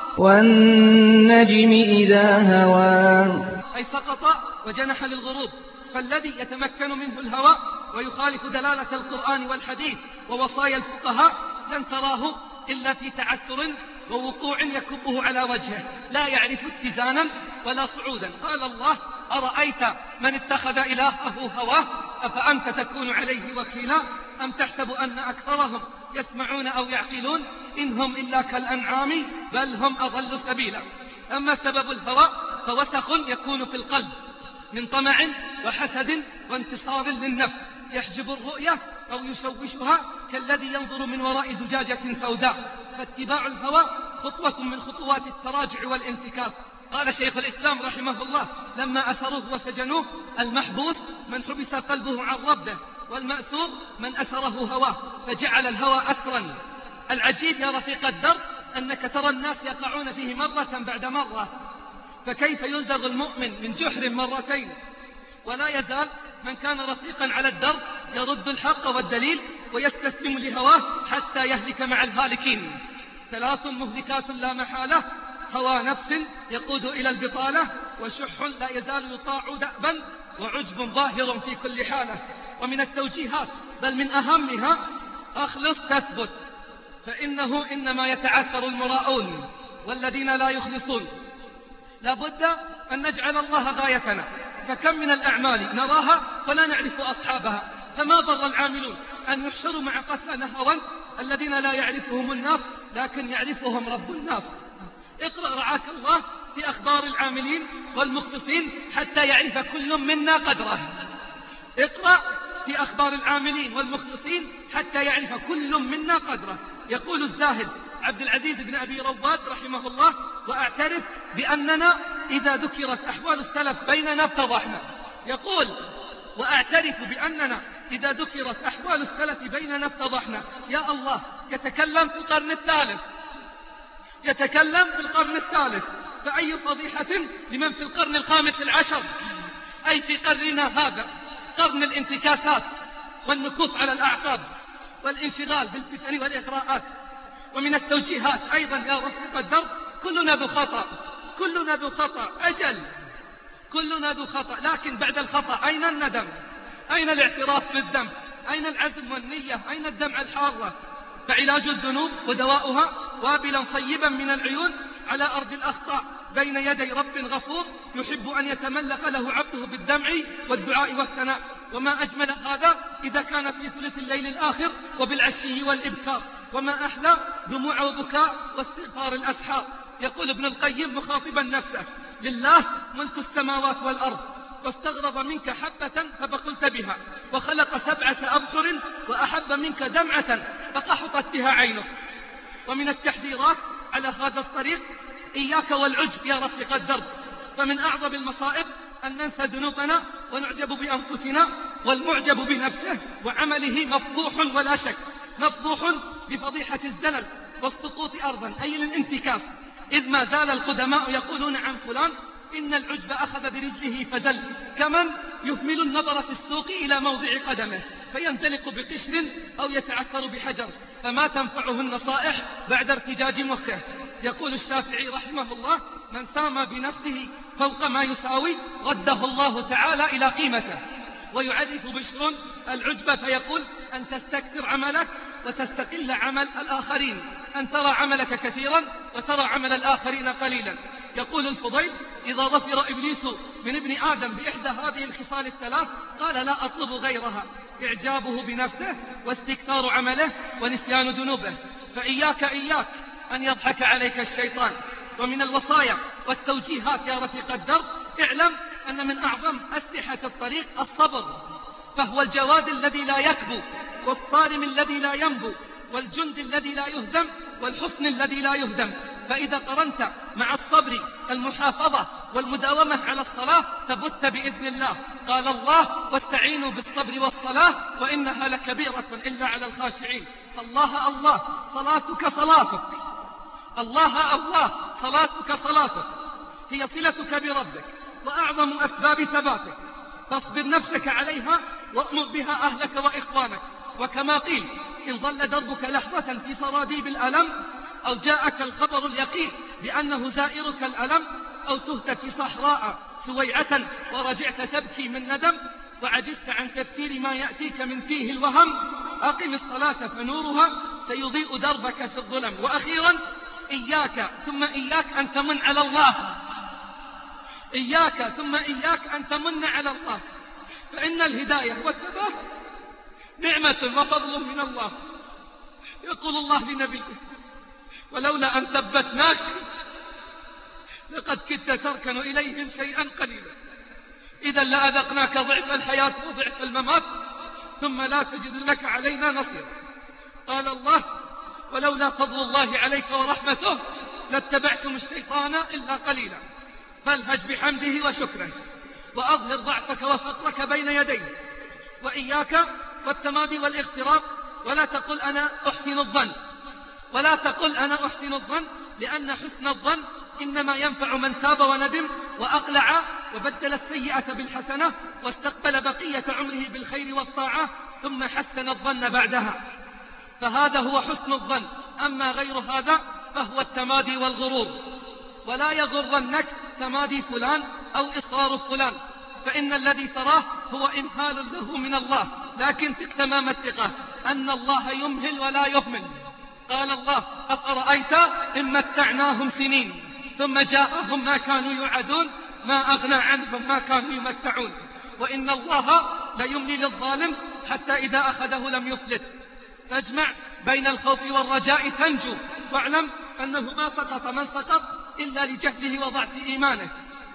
والنجم إذا هوى، أي سقط وجنح للغروب. فالذي يتمكن منه الهوى ويخالف دلالة القرآن والحديث ووصايا الفقهاء لن تراه إلا في تعثر ووقوع يكبه على وجهه، لا يعرف اتزانا ولا صعودا. قال الله أرأيت من اتخذ إلهه هواه أفأنت تكون عليه وكيلا. أم تحسب أن أكثرهم يسمعون أو يعقلون إنهم إلا كالأنعام بل هم أضل سبيلا. أما سبب الهوى فوسخ يكون في القلب من طمع وحسد وانتصار للنفس يحجب الرؤية أو يشوشها كالذي ينظر من وراء زجاجة سوداء. فاتباع الهوى خطوة من خطوات التراجع والانتكاس. قال شيخ الإسلام رحمه الله لما أسروه وسجنوه: المحبوس من حبس قلبه عن ربه، والمأسور من أسره هواه فجعل الهوى أسرا. العجيب يا رفيق الدرب أنك ترى الناس يقعون فيه مرة بعد مرة، فكيف يلدغ المؤمن من جحر مرتين؟ ولا يزال من كان رفيقا على الدرب يرد الحق والدليل ويستسلم لهواه حتى يهلك مع الهالكين. ثلاث مهلكات لا محالة: هوى نفس يقود إلى البطالة، وشح لا يزال يطاع دأبا، وعجب ظاهر في كل حالة. ومن التوجيهات بل من أهمها: أخلص تثبت، فإنه إنما يتعثر المراؤون والذين لا يخلصون. لابد أن نجعل الله غايتنا، فكم من الأعمال نراها ولا نعرف أصحابها، فما ضر العاملون أن يحشروا مع قتلى هوى الذين لا يعرفهم الناس لكن يعرفهم رب الناس. اقرأ رعاك الله في أخبار العاملين والمخلصين حتى يعرف كل منا قدره. اقرأ في أخبار العاملين والمخلصين حتى يعرف كل منا قدره. يقول الزاهد عبد العزيز بن أبي رواد رحمه الله: وأعترف بأننا إذا ذكرت أحوال السلف بيننا افتضحنا. يقول: وأعترف بأننا إذا ذكرت أحوال السلف بيننا افتضحنا. يا الله، يتكلم في القرن الثالث، يتكلم في القرن الثالث، فأي فضيحة لمن في القرن الخامس العشر، أي في قرننا هذا، قرن الانتكاسات والنكوص على الأعقاب والانشغال بالفتن والإغراءات. ومن التوجيهات أيضا يا رفيق الدرب: كلنا ذو خطأ، كلنا ذو خطأ، أجل كلنا ذو خطأ، لكن بعد الخطأ أين الندم؟ أين الاعتراف بالذنب؟ أين العزم والنية؟ أين الدمعة الحارة؟ فعلاج الذنوب ودواؤها وابلا صيبا من العيون على أرض الأخطاء بين يدي رب غفور يحب أن يتملق له عبده بالدمع والدعاء والثناء. وما أجمل هذا إذا كان في ثلث الليل الآخر وبالعشي والإبكار، وما أحلى دموع وبكاء واستغفار الأسحار. يقول ابن القيم مخاطبا نفسه: لله ملك السماوات والأرض، واستغرب منك حبة فبقلت بها، وخلق سبعة أبحر وأحب منك دمعة فقحطت بها عينك. ومن التحذيرات على هذا الطريق: إياك والعجب يا رفيق الدرب، فمن أعظم المصائب أن ننسى ذنوبنا ونعجب بأنفسنا، والمعجب بنفسه وعمله مفضوح ولا شك، مفضوح بفضيحة الزلل والسقوط أرضا، أي الانتكاس، إذ ما زال القدماء يقولون عن فلان إن العجب أخذ برجله فزل، كمن يهمل النظر في السوق إلى موضع قدمه فينزلق بقشر أو يتعثر بحجر، فما تنفعه النصائح بعد ارتجاج مخه. يقول الشافعي رحمه الله: من سام بنفسه فوق ما يساوي رده الله تعالى إلى قيمته. ويعرف بشر العجب فيقول: أن تستكثر عملك وتستقل عمل الآخرين، أن ترى عملك كثيرا وترى عمل الآخرين قليلا. يقول الفضيل: إذا ظفر إبليس من ابن آدم بإحدى هذه الخصال الثلاث قال: لا أطلب غيرها، إعجابه بنفسه واستكثار عمله ونسيان ذنوبه. فإياك إياك أن يضحك عليك الشيطان. ومن الوصايا والتوجيهات يا رفيق الدرب: اعلم أن من أعظم أسلحة الطريق الصبر، فهو الجواد الذي لا يكبو، والصارم الذي لا ينبو، والجند الذي لا يهزم، والحصن الذي لا يهدم. فإذا قرنت مع الصبر المحافظة والمداومة على الصلاة ثبت بإذن الله. قال الله: واستعينوا بالصبر والصلاة وإنها لكبيرة إلا على الخاشعين. الله الله صلاتك صلاتك، الله الله صلاتك صلاتك هي صلتك بربك وأعظم أسباب ثباتك، فاصبر نفسك عليها وأمر بها أهلك وإخوانك. وكما قيل: إن ظل دربك لحظة في صراديب الألم، أو جاءك الخبر اليقين بأنه زائرك الألم، أو تهت في صحراء سويعة ورجعت تبكي من ندم، وعجزت عن تفسير ما يأتيك من فيه الوهم، أقم الصلاة فنورها سيضيء دربك في الظلم. وأخيرا: إياك ثم إياك أن تمن على الله، إياك ثم إياك أن تمن على الله، فإن الهداية والثبات نعمة وفضل من الله. يقول الله لنبيه: ولولا أن ثبتناك لقد كدت تركن إليهم شيئا قليلا، إذا لأذقناك ضعف الحياة وضعف الممات ثم لا تجد لك علينا نصيرا. قال الله: ولولا فضل الله عليك ورحمته لاتبعتم الشيطان إلا قليلا، فالهج بحمده وشكره وأظهر ضعفك وفقرك بين يديه، وإياك والتمادي والاغتراب، ولا تقل أنا أحسن الظن، ولا تقل أنا أحسن الظن، لأن حسن الظن إنما ينفع من تاب وندم وأقلع وبدل السيئة بالحسنة واستقبل بقية عمره بالخير والطاعة ثم حسن الظن بعدها، فهذا هو حسن الظن. أما غير هذا فهو التمادي والغرور. ولا يغرنك تمادي فلان أو إصرار فلان، فإن الذي تراه هو إمهال له من الله، لكن ثق تمام الثقة أن الله يمهل ولا يهمل. قال الله: أفرأيت إن متعناهم سنين ثم جاءهم ما كانوا يوعدون ما أغنى عنهم ما كانوا يمتعون، وإن الله ليملي للظالم حتى إذا أخذه لم يفلت. فاجمع بين الخوف والرجاء تنجو، واعلم أنه ما سقط من سقط إلا لجهله وضعف إيمانه.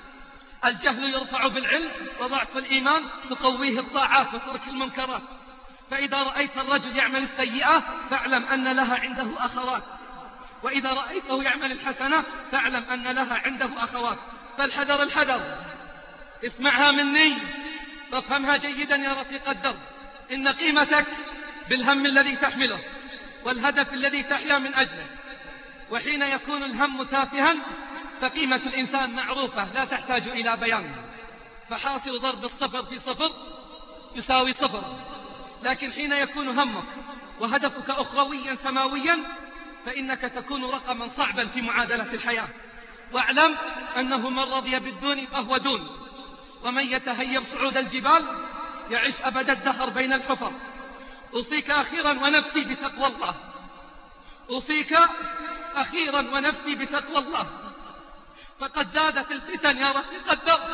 الجهل يرفع بالعلم، وضعف الإيمان تقويه الطاعات وترك المنكرات. فإذا رأيت الرجل يعمل السيئة فاعلم أن لها عنده أخوات، وإذا رأيته يعمل الحسنة فاعلم أن لها عنده أخوات. فالحذر الحذر، اسمعها مني وافهمها جيدا يا رفيق الدرب. إن قيمتك بالهم الذي تحمله والهدف الذي تحيا من أجله. وحين يكون الهم تافها فقيمة الإنسان معروفة لا تحتاج إلى بيان. فحاصل ضرب الصفر في صفر يساوي صفر. لكن حين يكون همك وهدفك أخرويا سماويا فإنك تكون رقما صعبا في معادلة الحياة. واعلم أنه من رضي بالدون فهو دون، ومن يتهيب صعود الجبال يعيش أبد الدهر بين الحفر. أوصيك أخيرا ونفسي بتقوى الله، أوصيك أخيرا ونفسي بتقوى الله، فقد زادت الفتن يا رفيق الدرب،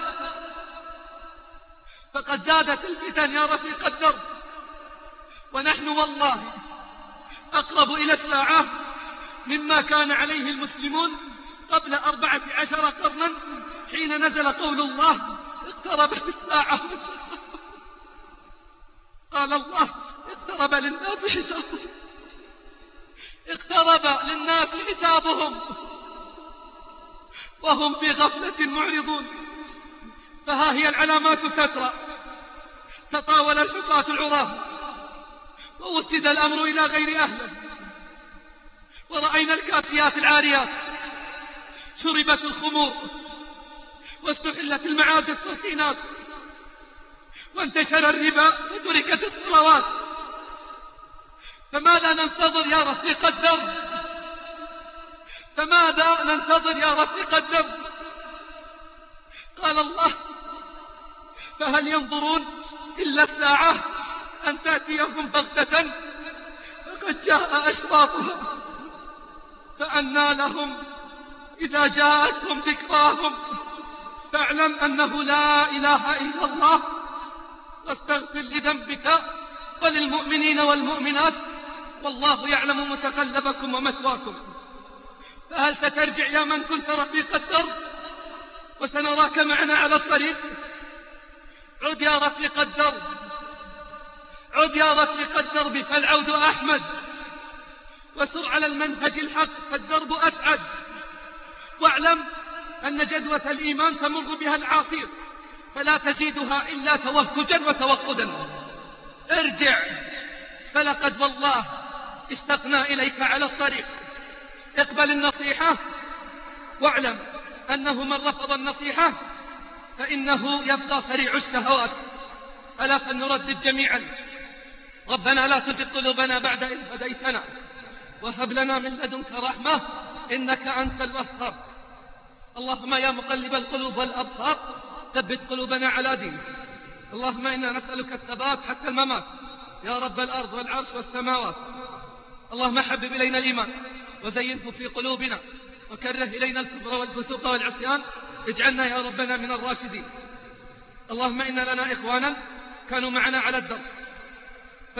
فقد زادت الفتن يا رفيق الدرب، ونحن والله أقرب إلى الساعة مما كان عليه المسلمون قبل أربعة عشر قرنا حين نزل قول الله: اقتربت الساعة. قال الله: اقترب للناس حسابهم، اقترب للناس حسابهم وهم في غفلة معرضون. فها هي العلامات تترى، تطاول الحفاة العراة ووسد الأمر إلى غير أهله، ورأينا الكافيات العاريات شربت الخمور واستحلت المعازف والطينات وانتشر الربا وتركت الصلوات. فماذا ننتظر يا رفيق الدرب؟ فماذا ننتظر يا رفيق الدرب؟ قال الله: فهل ينظرون إلا الساعة أن تأتيهم بغتة فقد جاء أشراطها، فأنى لهم إذا جاءتهم ذكراهم. فاعلم أنه لا إله إلا الله، واستغفر لذنبك وللمؤمنين والمؤمنات، والله يعلم متقلبكم ومثواكم. فهل سترجع يا من كنت رفيق الدرب وسنراك معنا على الطريق؟ عد يا رفيق الدرب، عد يا رفيق الدرب، فالعود أحمد، وسر على المنهج الحق فالدرب أسعد. واعلم أن جدوى الإيمان تمر بها العاصير فلا تزيدها إلا توهجا وتوقدا. ارجع، فلقد والله اشتقنا إليك على الطريق. اقبل النصيحة، واعلم أنه من رفض النصيحة فإنه يبقى سريع الشهوات. ألا فلنردد جميعا: ربنا لا تزغ قلوبنا بعد إذ هديتنا وهب لنا من لدنك رحمة إنك أنت الوهاب. اللهم يا مقلب القلوب والأبصار ثبت قلوبنا على دينك. اللهم إنا نسألك الثبات حتى الممات يا رب الأرض والعرش والسماوات. اللهم حبب إلينا الإيمان وزينه في قلوبنا وكره إلينا الكفر والفسوق والعصيان، اجعلنا يا ربنا من الراشدين. اللهم إنا لنا إخوانا كانوا معنا على الدرب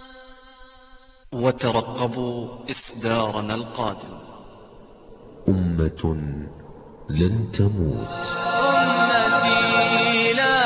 وترقبوا إصدارنا القادم. أمة لن تموت. أمتي لا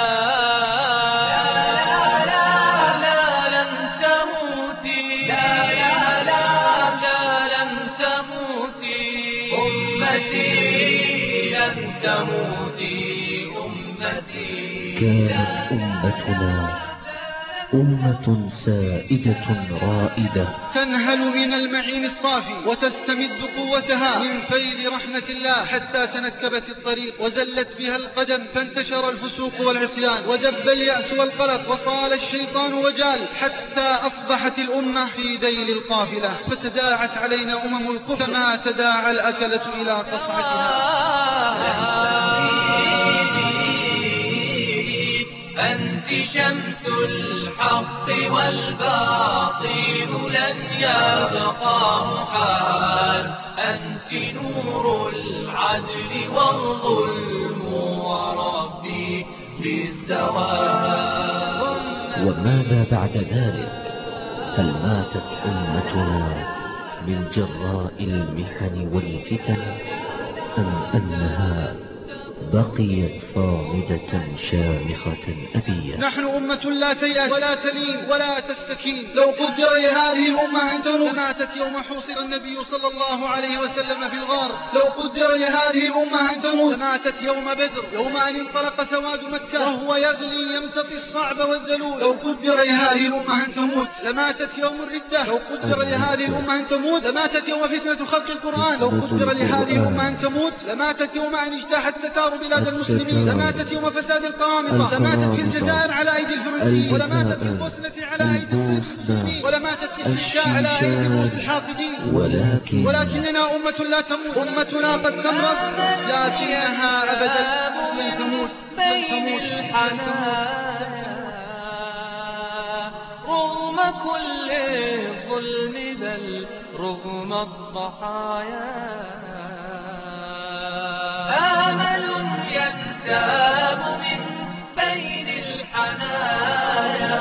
لا لا لا لن تموتي، لا لا لا لا لن تموتي أمتي، لن تموتي أمتي. كانت أمتنا أمة سائدة رائدة تنهل من المعين الصافي وتستمد قوتها من فيض رحمة الله، حتى تنكبت الطريق وزلت بها القدم، فانتشر الفسوق والعصيان ودب اليأس والقلق وصال الشيطان وجال، حتى أصبحت الأمة في ديل القافلة، فتداعت علينا أمم الكفر كما تداعى الأكلة إلى قصعتها. أنت شمس الحق والباطل لن يبقى محال، أنت نور العدل والظلم وربي بالزوال. وماذا بعد ذلك؟ هل ماتت أمتنا من جراء المحن والفتن، أم أنها بقيت صامدة شامخة أبية؟ نحن أمة لا تيأس ولا تلين ولا تستكين. لو قدر لهذه الأمة أن تموت لماتت يوم حوصر النبي صلى الله عليه وسلم في الغار. لو قدر لهذه الأمة أن تموت لماتت يوم بدر، يوم أن انطلق سواد مكة وهو يغلي يمتطي الصعب والذلول. لو قدر لهذه الأمة أن تموت لماتت يوم الردة. لو قدر لهذه الأمة أن تموت لماتت يوم فتنة خلق القرآن. لو قدر لهذه الأمة أن تموت لماتت يوم أن اجتاحت التتار بلاد المسلمين. لماتت يوم فساد القرامطة. لماتت في الجزائر على أيدي الفرنسيين، ولماتت في البوسنة على أيدي المسلمين، ولماتت في الشيشاء على أيدي الروس الحاقدين. ولكن ولكننا أمة لا تموت. أمتنا قد تمرض لكنها أبدا لن تموت. لن تموت رغم كل الظلم بل رغم الضحايا، آمل ينساب من بين الحنايا.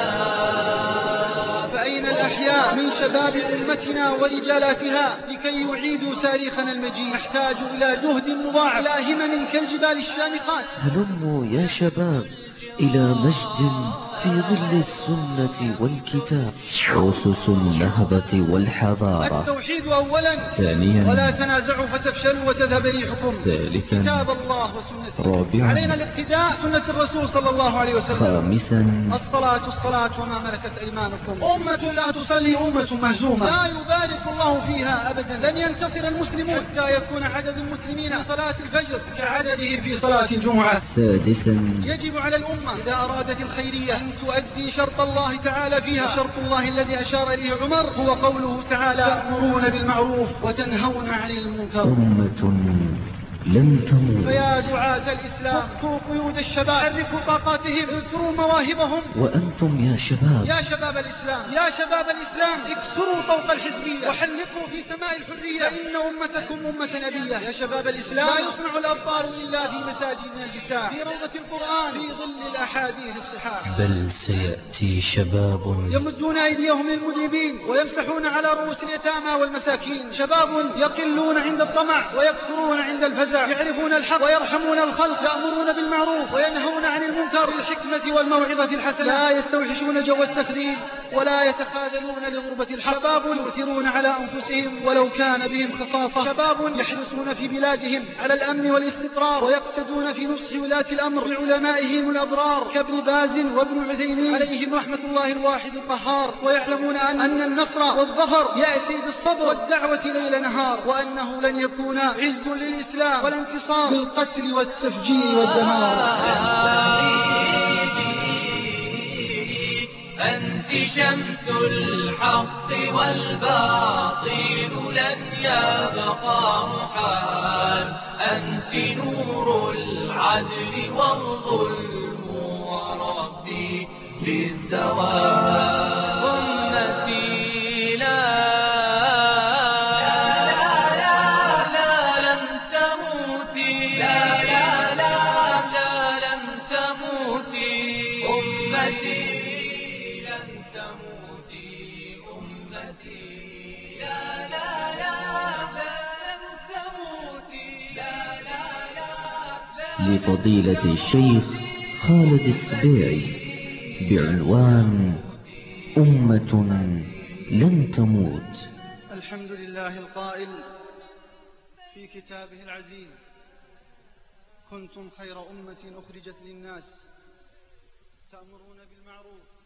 فأين الأحياء من شباب أمتنا ورجالاتها لكي يعيدوا تاريخنا المجيد؟ نحتاج إلى جهد مضاعف، إلى همم كالجبال الشامخات. هلموا يا شباب إلى مجد في ظل السنة والكتاب، أسس النهضة والحضارة. التوحيد أولا، ثانيا ولا تنازعوا فتفشلوا وتذهب ريحكم. ثالثا كتاب الله وسنته. رابعا علينا الاقتداء سنة الرسول صلى الله عليه وسلم. خامسا الصلاة الصلاة وما ملكت أيمانكم. أمة لا تصلي أمة مهزومة لا يبارك الله فيها أبدا. لن ينتصر المسلمون حتى يكون عدد المسلمين في صلاة الفجر كعدده في صلاة الجمعة. سادسا يجب على الأمة إذا أرادت الخيرية أن تؤدي شرط الله تعالى فيها. شرط الله الذي أشار إليه عمر هو قوله تعالى: تأمرون بالمعروف وتنهون عن المنكر. أمة لن تموت. فيا دعاة الإسلام فكوا قيود الشباب، حركوا طاقاتهم، اذكروا مواهبهم. وأنتم يا شباب يا شباب الإسلام يا شباب الإسلام اكسروا طوق الحزبية وحلقوا في سماء الحرية، إن أمتكم أمة نبية. يا شباب الإسلام لا يصنع الأبطال لله في مساجدنا الجسام، في روضة القرآن، في ظل الأحاديث الصحاح. بل سيأتي شباب يمدون أيديهم للمذنبين ويمسحون على رؤوس اليتامى والمساكين. شباب يقلون عند الطمع ويكثرون عند الفزع، يعرفون الحق ويرحمون الخلق، يأمرون بالمعروف وينهون عن المنكر بالحكمة والموعظة الحسنة، لا يستوحشون جو التخريب ولا يتخاذلون لغربة الحق. شباب يؤثرون على أنفسهم ولو كان بهم خصاصة. شباب يحرصون في بلادهم على الأمن والاستقرار ويقتدون في نصح ولاة الأمر بعلمائهم الأبرار كابن باز وابن عثيمين عليهم رحمة الله الواحد القهار، ويعلمون أن النصر والظفر يأتي بالصبر والدعوة ليل نهار، وأنه لن يكون عز للإسلام ولا انتصار بالقتل والتفجير والدمار. أنت شمس الحق والباطل لن يبقى محال، أنت نور العدل والظلم وربي بالزوال. أمتي لا لا لا لا لن تموتي، لا لا لا لا لن تموتي أمتي، لن تموتي أمتي. لفضيلة الشيخ خالد السبيعي بعنوان أمة لن تموت. الحمد لله القائل في كتابه العزيز: كنتم خير أمة أخرجت للناس تأمرون بالمعروف